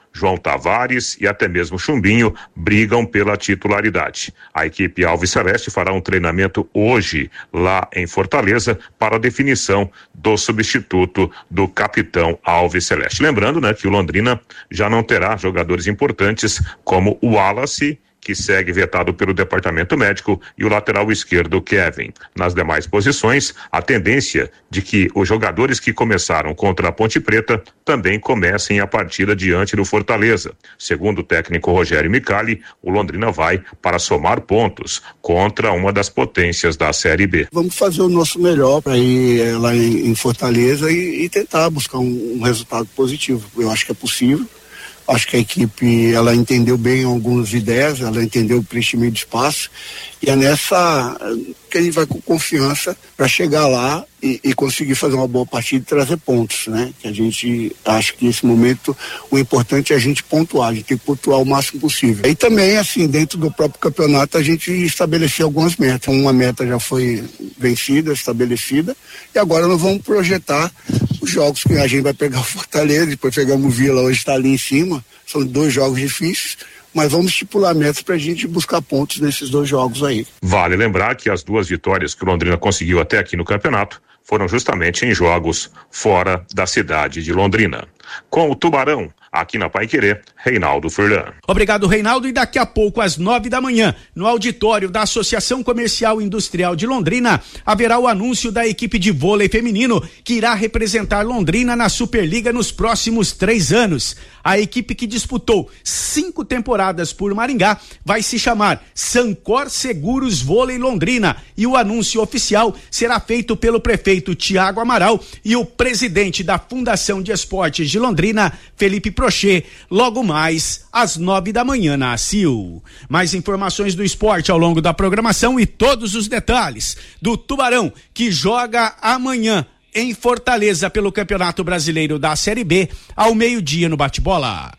Speaker 24: João Tavares e até mesmo Chumbinho brigam pela titularidade. A equipe Alves Celeste fará um treinamento hoje lá em Fortaleza para a definição do substituto do capitão Alves Celeste. Lembrando, né, que o Londrina já não terá jogadores importantes como o Wallace, que segue vetado pelo departamento médico, e o lateral esquerdo Kevin. Nas demais posições, a tendência de que os jogadores que começaram contra a Ponte Preta também comecem a partida diante do Fortaleza. Segundo o técnico Rogério Micali, o Londrina vai para somar pontos contra uma das potências da Série B.
Speaker 7: Vamos fazer o nosso melhor para ir lá em Fortaleza e tentar buscar um resultado positivo. Eu acho que é possível. Acho que a equipe, ela entendeu bem algumas ideias, ela entendeu o preenchimento de espaço, e é nessa que a gente vai com confiança para chegar lá e conseguir fazer uma boa partida e trazer pontos, né? Que a gente acha que nesse momento o importante é a gente pontuar, a gente tem que pontuar o máximo possível. E também, assim, dentro do próprio campeonato, a gente estabelecer algumas metas. Uma meta já foi vencida, estabelecida, e agora nós vamos projetar os jogos que a gente vai pegar o Fortaleza, depois pegamos o Vila, hoje está ali em cima, são 2 jogos difíceis, mas vamos estipular metas para a gente buscar pontos nesses 2 jogos aí.
Speaker 24: Vale lembrar que as 2 vitórias que o Londrina conseguiu até aqui no campeonato foram justamente em jogos fora da cidade de Londrina. Com o Tubarão, aqui na Paiquerê, Reinaldo Furlan.
Speaker 19: Obrigado, Reinaldo, e daqui a pouco, às 9 da manhã, no auditório da Associação Comercial e Industrial de Londrina, haverá o anúncio da equipe de vôlei feminino que irá representar Londrina na Superliga nos próximos 3 anos. A equipe que disputou 5 temporadas por Maringá vai se chamar Sancor Seguros Vôlei Londrina, e o anúncio oficial será feito pelo prefeito Tiago Amaral e o presidente da Fundação de Esportes de Londrina, Felipe Prochet, logo mais às 9 da manhã na ACIL. Mais informações do esporte ao longo da programação e todos os detalhes do Tubarão, que joga amanhã em Fortaleza pelo Campeonato Brasileiro da Série B, ao meio-dia no Bate-Bola.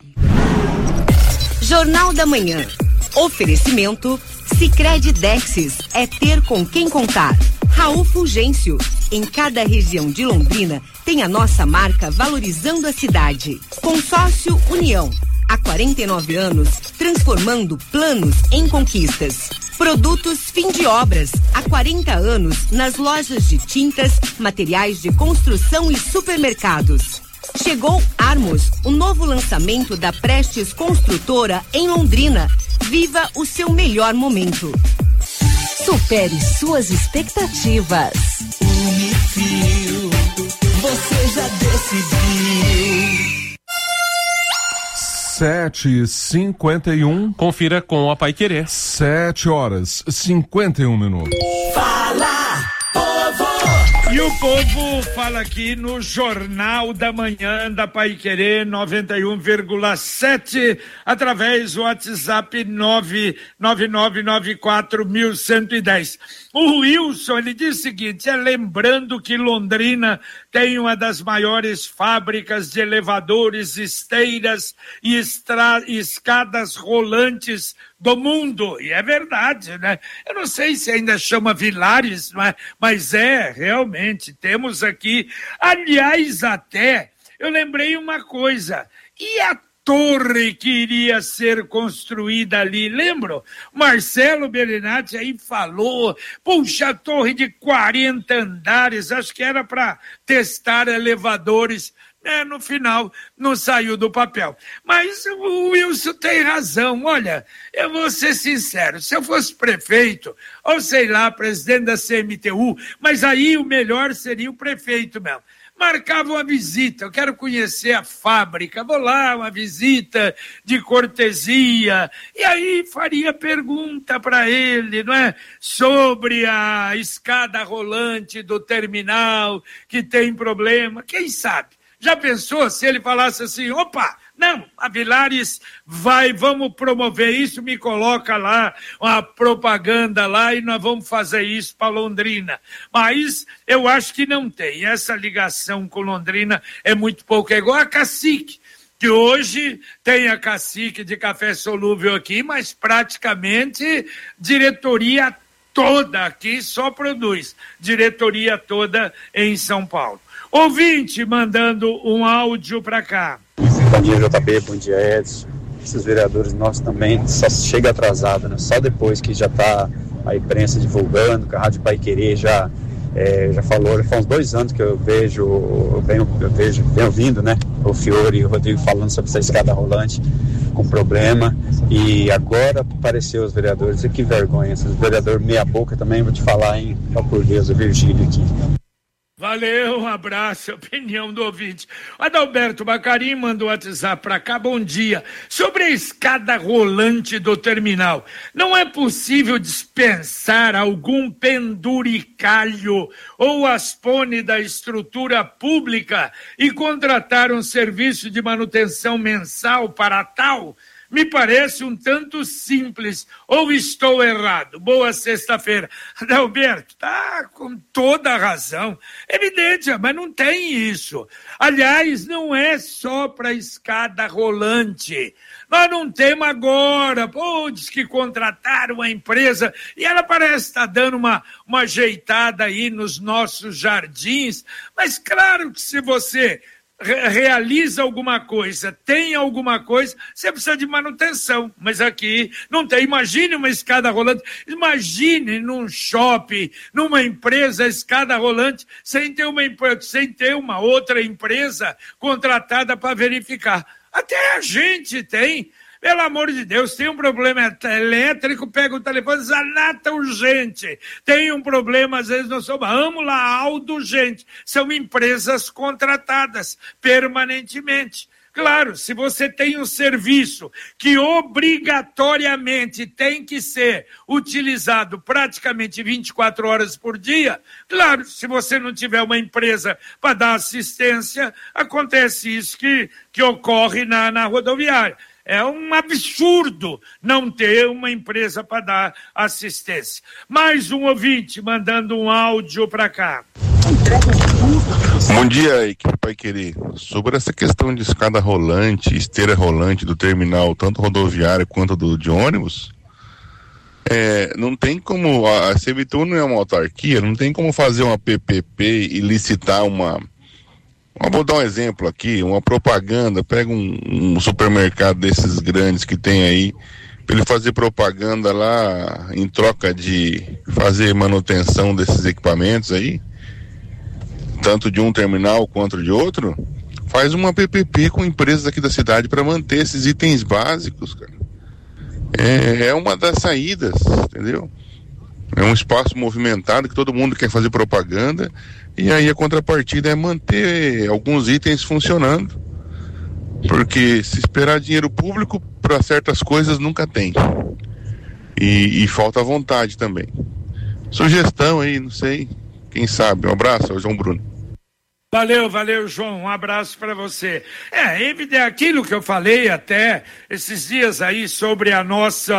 Speaker 8: Jornal da Manhã. Oferecimento Sicredi Dexis, é ter com quem contar. Raul Fulgêncio, em cada região de Londrina tem a nossa marca valorizando a cidade. Consórcio União, há 49 anos transformando planos em conquistas. Produtos Fim de Obras, há 40 anos nas lojas de tintas, materiais de construção e supermercados. Chegou Armos, o novo lançamento da Prestes Construtora em Londrina. Viva o seu melhor momento. Supere suas expectativas.
Speaker 22: Unifil, você já decidiu.
Speaker 3: 7h51. Confira com a Paiquerê.
Speaker 2: 7h51.
Speaker 22: Fala, povo!
Speaker 1: E o povo fala aqui no Jornal da Manhã da Paiquerê 91,7, através do WhatsApp 999941110. O Wilson, ele diz o seguinte, lembrando que Londrina tem uma das maiores fábricas de elevadores, esteiras e escadas rolantes do mundo, e é verdade, né? Eu não sei se ainda chama Vilares, mas realmente, temos aqui, aliás, até, eu lembrei uma coisa, e a torre que iria ser construída ali, lembram? Marcelo Bellinati aí falou, puxa, a torre de 40 andares, acho que era para testar elevadores, no final não saiu do papel. Mas o Wilson tem razão, olha, eu vou ser sincero, se eu fosse prefeito, ou sei lá, presidente da CMTU, mas aí o melhor seria o prefeito mesmo. Marcava uma visita, eu quero conhecer a fábrica, vou lá, uma visita de cortesia, e aí faria pergunta para ele, não é? Sobre a escada rolante do terminal, que tem problema, quem sabe? Já pensou se ele falasse assim, opa, não, a Vilares vamos promover isso, me coloca lá, uma propaganda lá e nós vamos fazer isso para Londrina. Mas eu acho que não tem, essa ligação com Londrina é muito pouco, é igual a Cacique, que hoje tem a Cacique de café solúvel aqui, mas praticamente diretoria toda aqui só produz, diretoria toda em São Paulo. Ouvinte mandando um áudio para cá.
Speaker 9: Bom dia, JB, bom dia, Edson. Esses vereadores nossos também só chega atrasado, né? Só depois que já está a imprensa divulgando, que a Rádio Paiquerê já falou, já faz uns 2 anos que eu venho ouvindo, né? O Fiore e o Rodrigo falando sobre essa escada rolante com problema, e agora apareceu os vereadores, e que vergonha, esses vereadores meia boca também, vou te falar, hein? Só por Deus, o Virgílio aqui.
Speaker 1: Valeu, um abraço, opinião do ouvinte. O Adalberto Bacarim mandou o WhatsApp para cá, bom dia. Sobre a escada rolante do terminal, não é possível dispensar algum penduricalho ou aspone da estrutura pública e contratar um serviço de manutenção mensal para tal? Me parece um tanto simples, ou estou errado? Boa sexta-feira. Adalberto, tá com toda a razão. Evidente, mas não tem isso. Aliás, não é só para escada rolante. Nós não temos agora. Diz que contrataram a empresa e ela parece estar dando uma ajeitada aí nos nossos jardins. Mas claro que se você realiza alguma coisa, tem alguma coisa, você precisa de manutenção, mas aqui não tem. Imagine uma escada rolante, imagine num shopping, numa empresa, escada rolante, sem ter uma outra empresa contratada para verificar. Até a gente tem. Pelo amor de Deus, tem um problema elétrico, pega o telefone, zanata urgente. Tem um problema, às vezes, nós vamos lá, Aldo urgente. São empresas contratadas permanentemente. Claro, se você tem um serviço que obrigatoriamente tem que ser utilizado praticamente 24 horas por dia, claro, se você não tiver uma empresa para dar assistência, acontece isso que ocorre na rodoviária. É um absurdo não ter uma empresa para dar assistência. Mais um ouvinte mandando um áudio para cá.
Speaker 11: Bom dia, equipe Paiquerê. Sobre essa questão de escada rolante, esteira rolante do terminal, tanto rodoviário quanto de ônibus, não tem como, a CVTU não é uma autarquia, não tem como fazer uma PPP e licitar vou dar um exemplo aqui, uma propaganda, pega um supermercado desses grandes que tem aí, para ele fazer propaganda lá em troca de fazer manutenção desses equipamentos aí, tanto de um terminal quanto de outro, faz uma PPP com empresas aqui da cidade para manter esses itens básicos, cara. É uma das saídas, entendeu? É um espaço movimentado que todo mundo quer fazer propaganda, e aí a contrapartida é manter alguns itens funcionando, porque se esperar dinheiro público para certas coisas nunca tem, e falta vontade também. Sugestão aí, não sei, quem sabe. Um abraço, João Bruno.
Speaker 1: Valeu, João, um abraço para você. É aquilo que eu falei até esses dias aí sobre o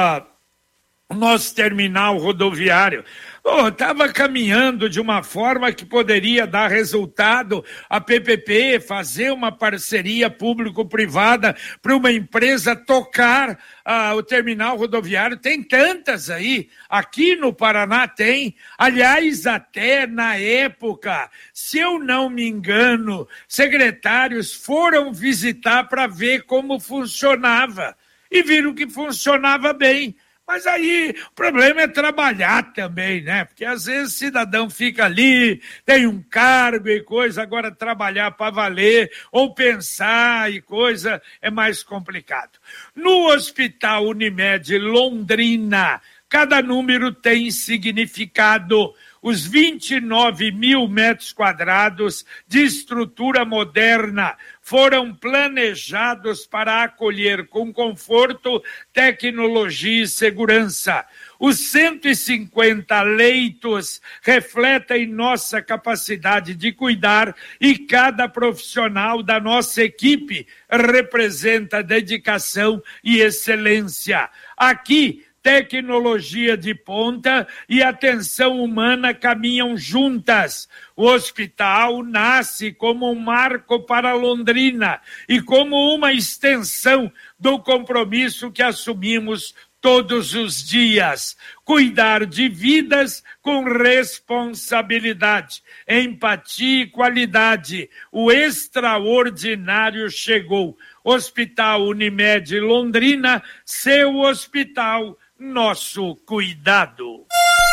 Speaker 1: nosso terminal rodoviário. Estava caminhando de uma forma que poderia dar resultado a PPP, fazer uma parceria público-privada para uma empresa tocar o terminal rodoviário. Tem tantas aí, aqui no Paraná tem. Aliás, até na época, se eu não me engano, secretários foram visitar para ver como funcionava e viram que funcionava bem. Mas aí o problema é trabalhar também, né? Porque às vezes o cidadão fica ali, tem um cargo e coisa, agora trabalhar para valer ou pensar e coisa é mais complicado. No Hospital Unimed Londrina, cada número tem significado. Os 29 mil metros quadrados de estrutura moderna foram planejados para acolher com conforto, tecnologia e segurança. Os 150 leitos refletem nossa capacidade de cuidar e cada profissional da nossa equipe representa dedicação e excelência. Aqui, tecnologia de ponta e atenção humana caminham juntas. O hospital nasce como um marco para Londrina e como uma extensão do compromisso que assumimos todos os dias. Cuidar de vidas com responsabilidade, empatia e qualidade. O extraordinário chegou. Hospital Unimed Londrina, seu hospital, nosso cuidado.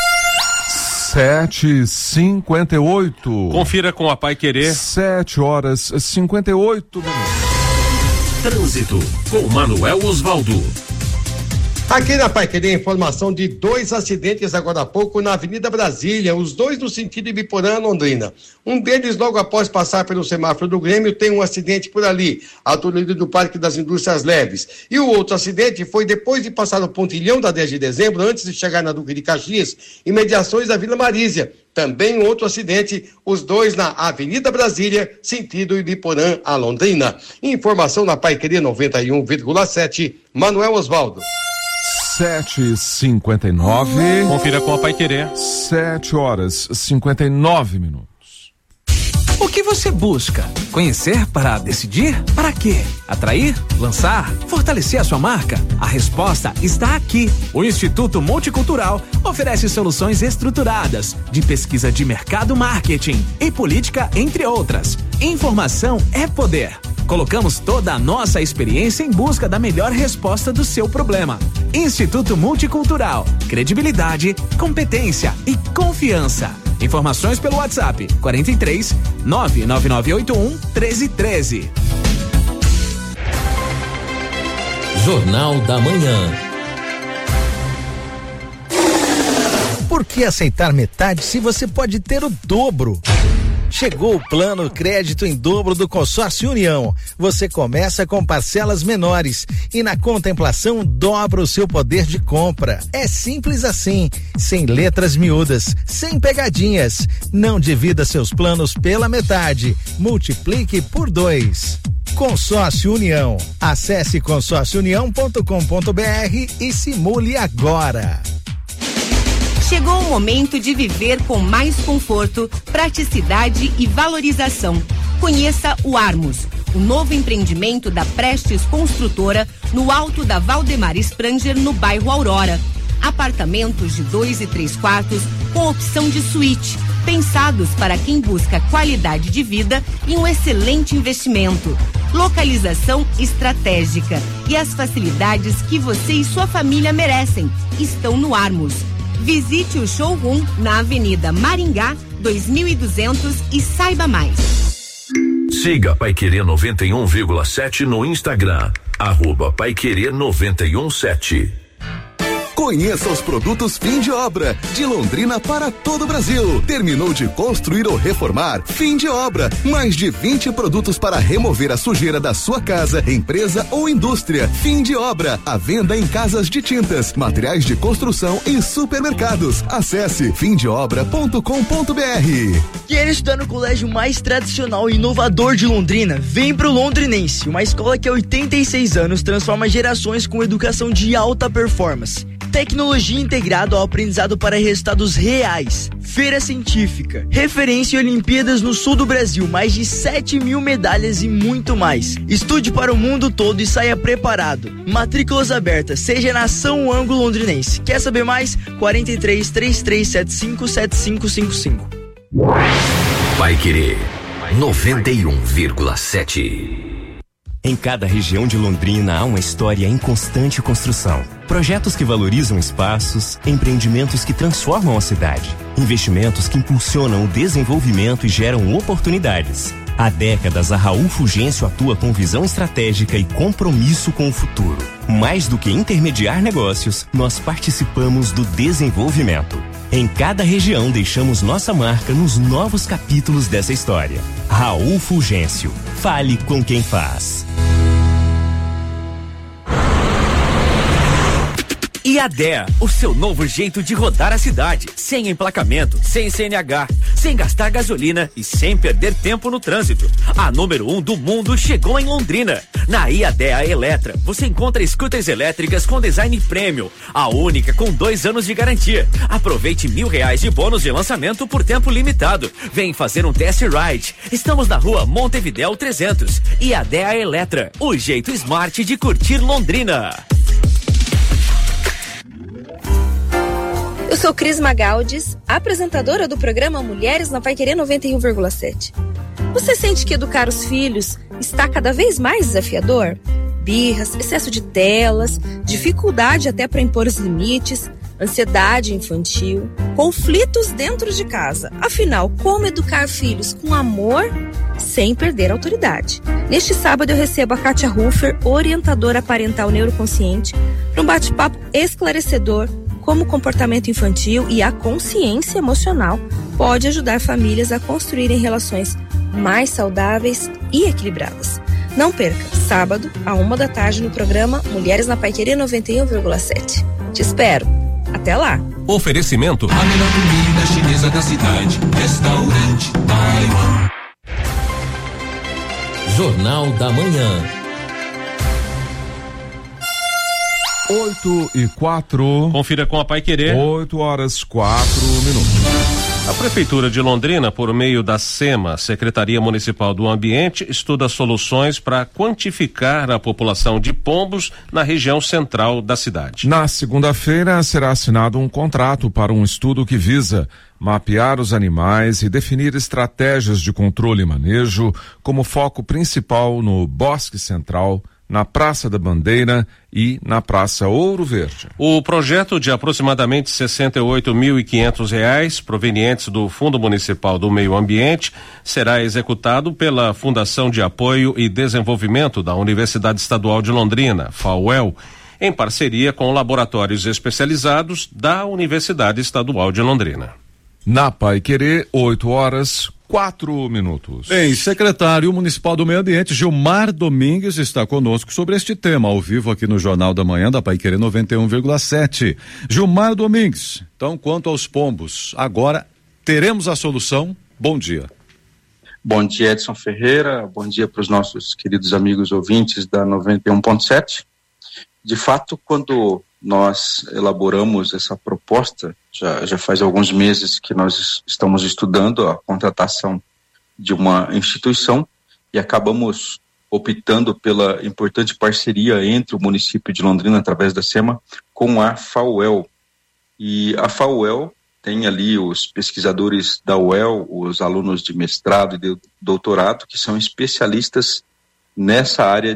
Speaker 2: 7h58.
Speaker 3: Confira com a Paiquerê.
Speaker 2: 7h58.
Speaker 6: Trânsito com Manuel Osvaldo.
Speaker 23: Aqui na Paiquerê, informação de 2 acidentes agora há pouco na Avenida Brasília, os 2 no sentido Ibiporã, Londrina. Um deles, logo após passar pelo semáforo do Grêmio, tem um acidente por ali, à altura do Parque das Indústrias Leves. E o outro acidente foi depois de passar o pontilhão da 10 de dezembro, antes de chegar na Duque de Caxias, imediações da Vila Marísia. Também outro acidente, os 2 na Avenida Brasília, sentido Ibiporã a Londrina. Informação na Paiquerê 91,7, Manuel Osvaldo.
Speaker 2: 7h59.
Speaker 3: Confira com a Paiquerê.
Speaker 2: 7h59.
Speaker 12: O que você busca? Conhecer para decidir? Para quê? Atrair? Lançar? Fortalecer a sua marca? A resposta está aqui. O Instituto Multicultural oferece soluções estruturadas de pesquisa de mercado, marketing e política, entre outras. Informação é poder. Colocamos toda a nossa experiência em busca da melhor resposta do seu problema. Instituto Multicultural. Credibilidade, competência e confiança. Informações pelo WhatsApp 43 99981 1313.
Speaker 6: Jornal da Manhã.
Speaker 13: Por que aceitar metade se você pode ter o dobro? Chegou o plano crédito em dobro do Consórcio União. Você começa com parcelas menores e na contemplação dobra o seu poder de compra. É simples assim, sem letras miúdas, sem pegadinhas. Não divida seus planos pela metade, multiplique por 2. Consórcio União. Acesse consórciounião.com.br e simule agora.
Speaker 8: Chegou o momento de viver com mais conforto, praticidade e valorização. Conheça o Armos, o novo empreendimento da Prestes Construtora no alto da Valdemar Spranger, no bairro Aurora. Apartamentos de 2 e 3 quartos com opção de suíte, pensados para quem busca qualidade de vida e um excelente investimento. Localização estratégica e as facilidades que você e sua família merecem estão no Armos. Visite o showroom na Avenida Maringá, 2200 e saiba mais.
Speaker 6: Siga Paiquerê 91,7 no Instagram, @Paiquerê 917.
Speaker 14: Conheça os produtos fim de obra, de Londrina para todo o Brasil. Terminou de construir ou reformar? Fim de obra. Mais de 20 produtos para remover a sujeira da sua casa, empresa ou indústria. Fim de obra. A venda em casas de tintas, materiais de construção e supermercados. Acesse fimdeobra.com.br.
Speaker 15: Quer estudar no colégio mais tradicional e inovador de Londrina? Vem pro Londrinense, uma escola que há 86 anos transforma gerações com educação de alta performance. Tecnologia integrada ao aprendizado para resultados reais. Feira científica, referência em Olimpíadas no sul do Brasil, mais de 7.000 medalhas e muito mais. Estude para o mundo todo e saia preparado. Matrículas abertas, seja na São Ângulo Londrinense. Quer saber mais? 43 3375 7555.
Speaker 6: Paiquerê 91,7.
Speaker 25: Em cada região de Londrina há uma história em constante construção. Projetos que valorizam espaços, empreendimentos que transformam a cidade, investimentos que impulsionam o desenvolvimento e geram oportunidades. Há décadas, a Raul Fulgêncio atua com visão estratégica e compromisso com o futuro. Mais do que intermediar negócios, nós participamos do desenvolvimento. Em cada região, deixamos nossa marca nos novos capítulos dessa história. Raul Fulgêncio. Fale com quem faz.
Speaker 4: IADEA, o seu novo jeito de rodar a cidade, sem emplacamento, sem CNH, sem gastar gasolina e sem perder tempo no trânsito. A número 1 do mundo chegou em Londrina. Na IADEA Eletra, você encontra scooters elétricas com design premium, a única com 2 anos de garantia. Aproveite R$1.000 de bônus de lançamento por tempo limitado. Vem fazer um test ride. Estamos na rua Montevidéu 300. IADEA Eletra, o jeito smart de curtir Londrina.
Speaker 10: Eu sou Cris Magaldes, apresentadora do programa Mulheres na Paiquerê 91,7. Você sente que educar os filhos está cada vez mais desafiador? Birras, excesso de telas, dificuldade até para impor os limites, ansiedade infantil, conflitos dentro de casa. Afinal, como educar filhos com amor sem perder a autoridade? Neste sábado eu recebo a Kátia Ruffer, orientadora parental neuroconsciente, para um bate-papo esclarecedor como o comportamento infantil e a consciência emocional pode ajudar famílias a construírem relações mais saudáveis e equilibradas. Não perca, sábado, à 13h no programa Mulheres na Paiquerê 91,7. Te espero. Até lá.
Speaker 6: Oferecimento.
Speaker 22: A melhor comida chinesa da cidade. Restaurante Taiwan.
Speaker 6: Jornal da Manhã.
Speaker 2: 8:04.
Speaker 3: Confira com a Paiquerê.
Speaker 2: 8h04.
Speaker 3: A Prefeitura de Londrina, por meio da SEMA, Secretaria Municipal do Ambiente, estuda soluções para quantificar a população de pombos na região central da cidade.
Speaker 2: Na segunda-feira será assinado um contrato para um estudo que visa mapear os animais e definir estratégias de controle e manejo, como foco principal no Bosque Central, na Praça da Bandeira e na Praça Ouro Verde.
Speaker 3: O projeto de aproximadamente R$68.500, provenientes do Fundo Municipal do Meio Ambiente, será executado pela Fundação de Apoio e Desenvolvimento da Universidade Estadual de Londrina, FAUEL, em parceria com laboratórios especializados da Universidade Estadual de Londrina.
Speaker 2: Na Paiquerê, 8h04.
Speaker 16: Bem, secretário municipal do Meio Ambiente, Gilmar Domingues, está conosco sobre este tema, ao vivo aqui no Jornal da Manhã da Paiquerê 91,7. Gilmar Domingues, então, quanto aos pombos, agora teremos a solução. Bom dia.
Speaker 17: Bom dia, Edson Ferreira. Bom dia para os nossos queridos amigos ouvintes da 91,7. De fato, quando nós elaboramos essa proposta, já faz alguns meses que nós estamos estudando a contratação de uma instituição e acabamos optando pela importante parceria entre o município de Londrina, através da SEMA, com a FAUEL. E a FAUEL tem ali os pesquisadores da UEL, os alunos de mestrado e de doutorado, que são especialistas nessa área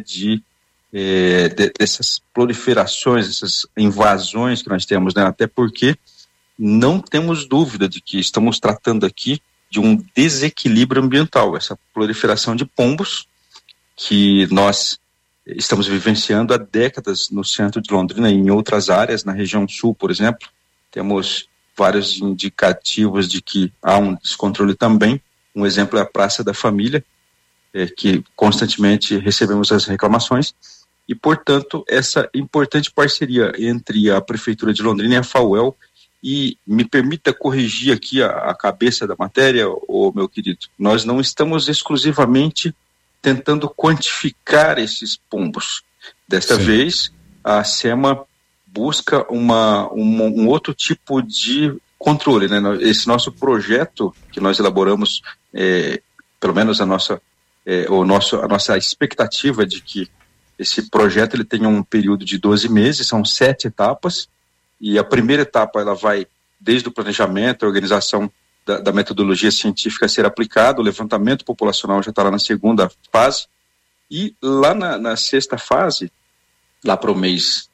Speaker 17: dessas proliferações, essas invasões que nós temos, né? Até porque não temos dúvida de que estamos tratando aqui de um desequilíbrio ambiental, essa proliferação de pombos que nós estamos vivenciando há décadas no centro de Londrina e em outras áreas, na região sul, por exemplo. Temos vários indicativos de que há um descontrole também. Um exemplo é a Praça da Família, que constantemente recebemos as reclamações. E, portanto, essa importante parceria entre a Prefeitura de Londrina e a FAUEL, e me permita corrigir aqui a cabeça da matéria, meu querido, nós não estamos exclusivamente tentando quantificar esses pombos. Desta vez, a SEMA busca um outro tipo de controle, né? Esse nosso projeto que nós elaboramos, pelo menos a nossa expectativa de que esse projeto ele tenha um período de 12 meses, são 7 etapas, e a primeira etapa ela vai desde o planejamento, a organização da metodologia científica a ser aplicada, o levantamento populacional já está lá na segunda fase, e lá na sexta fase, lá para o mês,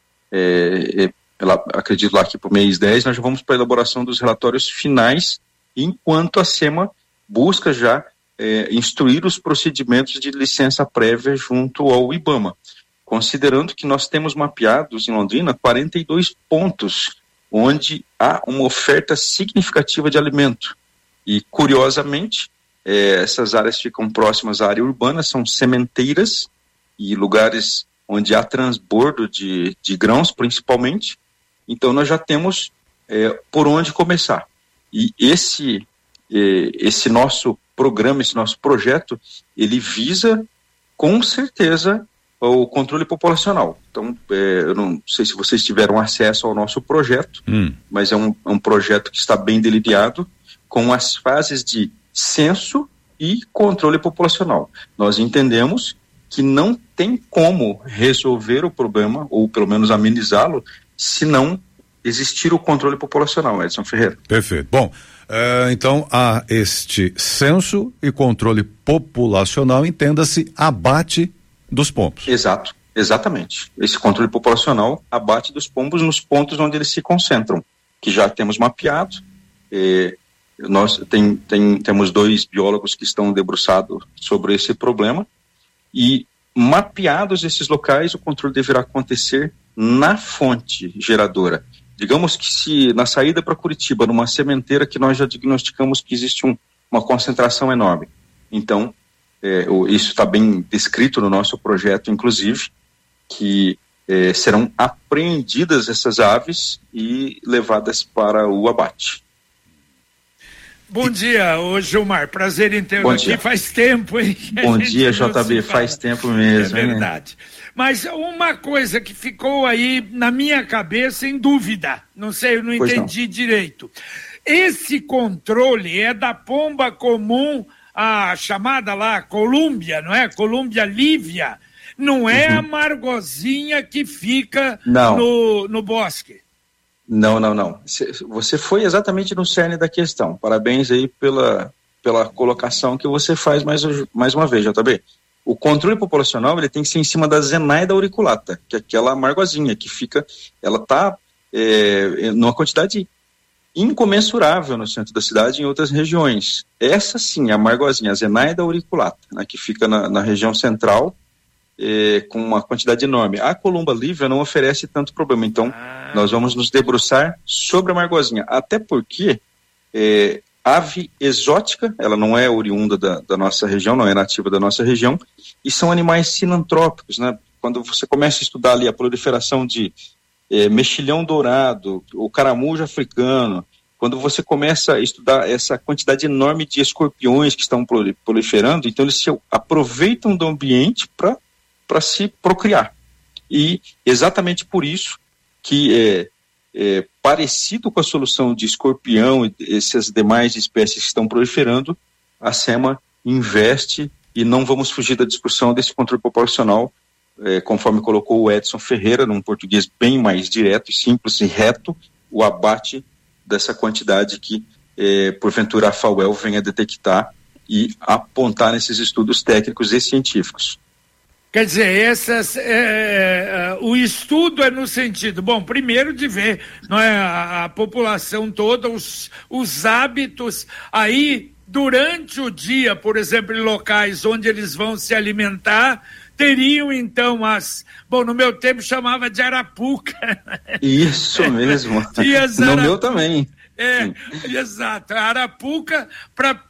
Speaker 17: acredito lá que para o mês 10, nós já vamos para a elaboração dos relatórios finais, enquanto a SEMA busca já instruir os procedimentos de licença prévia junto ao IBAMA, considerando que nós temos mapeados em Londrina 42 pontos onde há uma oferta significativa de alimento. E, curiosamente, essas áreas ficam próximas à área urbana, são sementeiras e lugares onde há transbordo de grãos, principalmente. Então, nós já temos por onde começar. E esse nosso programa, esse nosso projeto, ele visa, com certeza, o controle populacional. Então, eu não sei se vocês tiveram acesso ao nosso projeto, mas é um projeto que está bem delineado, com as fases de censo e controle populacional. Nós entendemos que não tem como resolver o problema, ou pelo menos amenizá-lo, se não existir o controle populacional, Edson Ferreira.
Speaker 16: Perfeito. Bom, então há este censo e controle populacional, entenda-se, abate dos pombos.
Speaker 17: Exatamente. Esse controle populacional abate dos pombos nos pontos onde eles se concentram, que já temos mapeado. Nós temos 2 biólogos que estão debruçados sobre esse problema, e mapeados esses locais, o controle deverá acontecer na fonte geradora. Digamos que se na saída para Curitiba, numa sementeira que nós já diagnosticamos que existe uma concentração enorme, então isso está bem descrito no nosso projeto, inclusive, que serão apreendidas essas aves e levadas para o abate.
Speaker 1: Bom dia, Gilmar, prazer em tê-lo aqui, faz tempo, hein?
Speaker 17: Bom dia, JB, faz tempo mesmo.
Speaker 1: É verdade. Mas uma coisa que ficou aí na minha cabeça em dúvida, não sei, eu não entendi direito. Esse controle é da pomba comum, a chamada lá Colúmbia, não é? Colúmbia lívia, não é a margozinha que fica no bosque.
Speaker 17: Não. Você foi exatamente no cerne da questão. Parabéns aí pela colocação que você faz mais uma vez, JB. O controle populacional ele tem que ser em cima da Zenaida auriculata, que é aquela margozinha que fica, ela está numa quantidade incomensurável no centro da cidade e em outras regiões. Essa sim, a margozinha, a Zenaida auriculata, né, que fica na região central, com uma quantidade enorme. A columba lívia não oferece tanto problema, então nós vamos nos debruçar sobre a margozinha, até porque ave exótica, ela não é oriunda da nossa região, não é nativa da nossa região, e são animais sinantrópicos, né? Quando você começa a estudar ali a proliferação de mexilhão dourado, o caramujo africano, quando você começa a estudar essa quantidade enorme de escorpiões que estão proliferando, então eles se aproveitam do ambiente para se procriar. E exatamente por isso que parecido com a solução de escorpião e essas demais espécies que estão proliferando, a SEMA investe, e não vamos fugir da discussão desse controle populacional, conforme colocou o Edson Ferreira, num português bem mais direto, simples e reto, o abate dessa quantidade que, porventura, a FAUEL venha detectar e apontar nesses estudos técnicos e científicos.
Speaker 1: Quer dizer, o estudo é no sentido, bom, primeiro de ver, não é, a população toda, os hábitos, aí durante o dia, por exemplo, em locais onde eles vão se alimentar, teriam então no meu tempo chamava de arapuca.
Speaker 17: Isso mesmo, no meu também.
Speaker 1: Exato, a arapuca para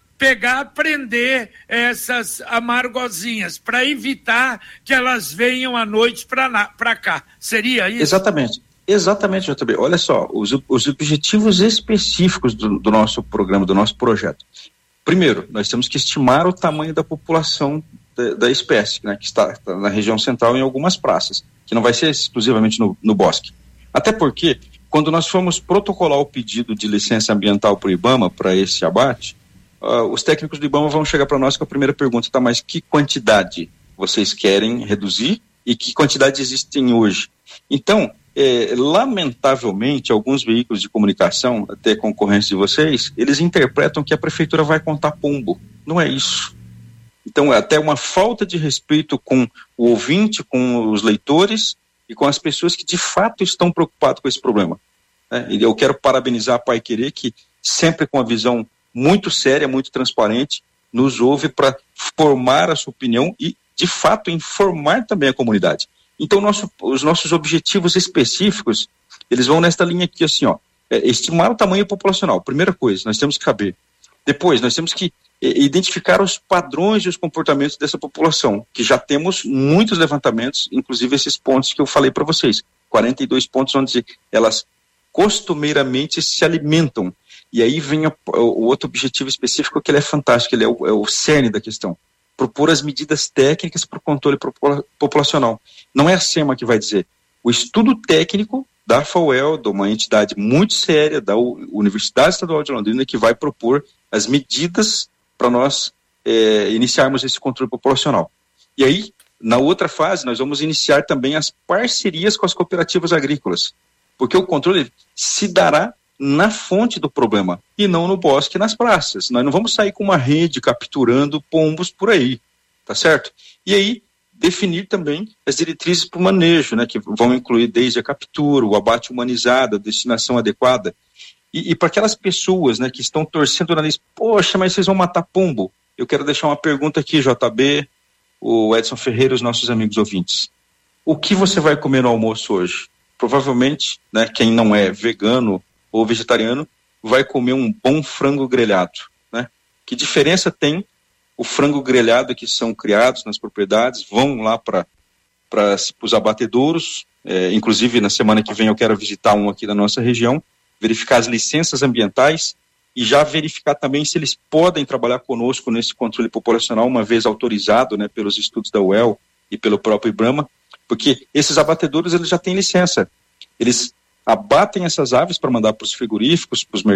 Speaker 1: prender essas amargozinhas, para evitar que elas venham à noite para cá. Seria isso?
Speaker 17: Exatamente, JB. Olha só, os objetivos específicos do nosso programa, do nosso projeto. Primeiro, nós temos que estimar o tamanho da população da espécie, né, que está na região central em algumas praças, que não vai ser exclusivamente no bosque. Até porque, quando nós formos protocolar o pedido de licença ambiental para o IBAMA, para esse abate, os técnicos do IBAMA vão chegar para nós com a primeira pergunta, tá, mas que quantidade vocês querem reduzir e que quantidade existem hoje? Então, lamentavelmente, alguns veículos de comunicação, até concorrentes de vocês, eles interpretam que a prefeitura vai contar pombo. Não é isso. Então, é até uma falta de respeito com o ouvinte, com os leitores e com as pessoas que de fato estão preocupadas com esse problema. E eu quero parabenizar a Paiquerê, que sempre com a visão muito séria, muito transparente, nos ouve para formar a sua opinião e, de fato, informar também a comunidade. Então, os nossos objetivos específicos, eles vão nesta linha aqui, assim, estimar o tamanho populacional, primeira coisa, nós temos que caber. Depois, nós temos que identificar os padrões e os comportamentos dessa população, que já temos muitos levantamentos, inclusive esses pontos que eu falei para vocês, 42 pontos onde elas costumeiramente se alimentam. E aí vem o outro objetivo específico, que ele é fantástico, ele é o cerne da questão. Propor as medidas técnicas para o controle populacional. Não é a SEMA que vai dizer. O estudo técnico da FAUEL, de uma entidade muito séria, da Universidade Estadual de Londrina, que vai propor as medidas para nós iniciarmos esse controle populacional. E aí, na outra fase, nós vamos iniciar também as parcerias com as cooperativas agrícolas. Porque o controle se dará na fonte do problema e não no bosque e nas praças. Nós não vamos sair com uma rede capturando pombos por aí, tá certo? E aí, definir também as diretrizes para o manejo, né, que vão incluir desde a captura, o abate humanizado, a destinação adequada. E para aquelas pessoas, né, que estão torcendo o nariz, poxa, mas vocês vão matar pombo. Eu quero deixar uma pergunta aqui, JB, o Edson Ferreira, os nossos amigos ouvintes. O que você vai comer no almoço hoje? Provavelmente, né, quem não é vegano ou vegetariano vai comer um bom frango grelhado, né? Que diferença tem o frango grelhado que são criados nas propriedades, vão lá para os abatedouros, inclusive na semana que vem eu quero visitar um aqui da nossa região, verificar as licenças ambientais e já verificar também se eles podem trabalhar conosco nesse controle populacional, uma vez autorizado, né, pelos estudos da UEL e pelo próprio IBRAMA, porque esses abatedouros eles já têm licença, eles abatem essas aves para mandar para os frigoríficos, para os mercados,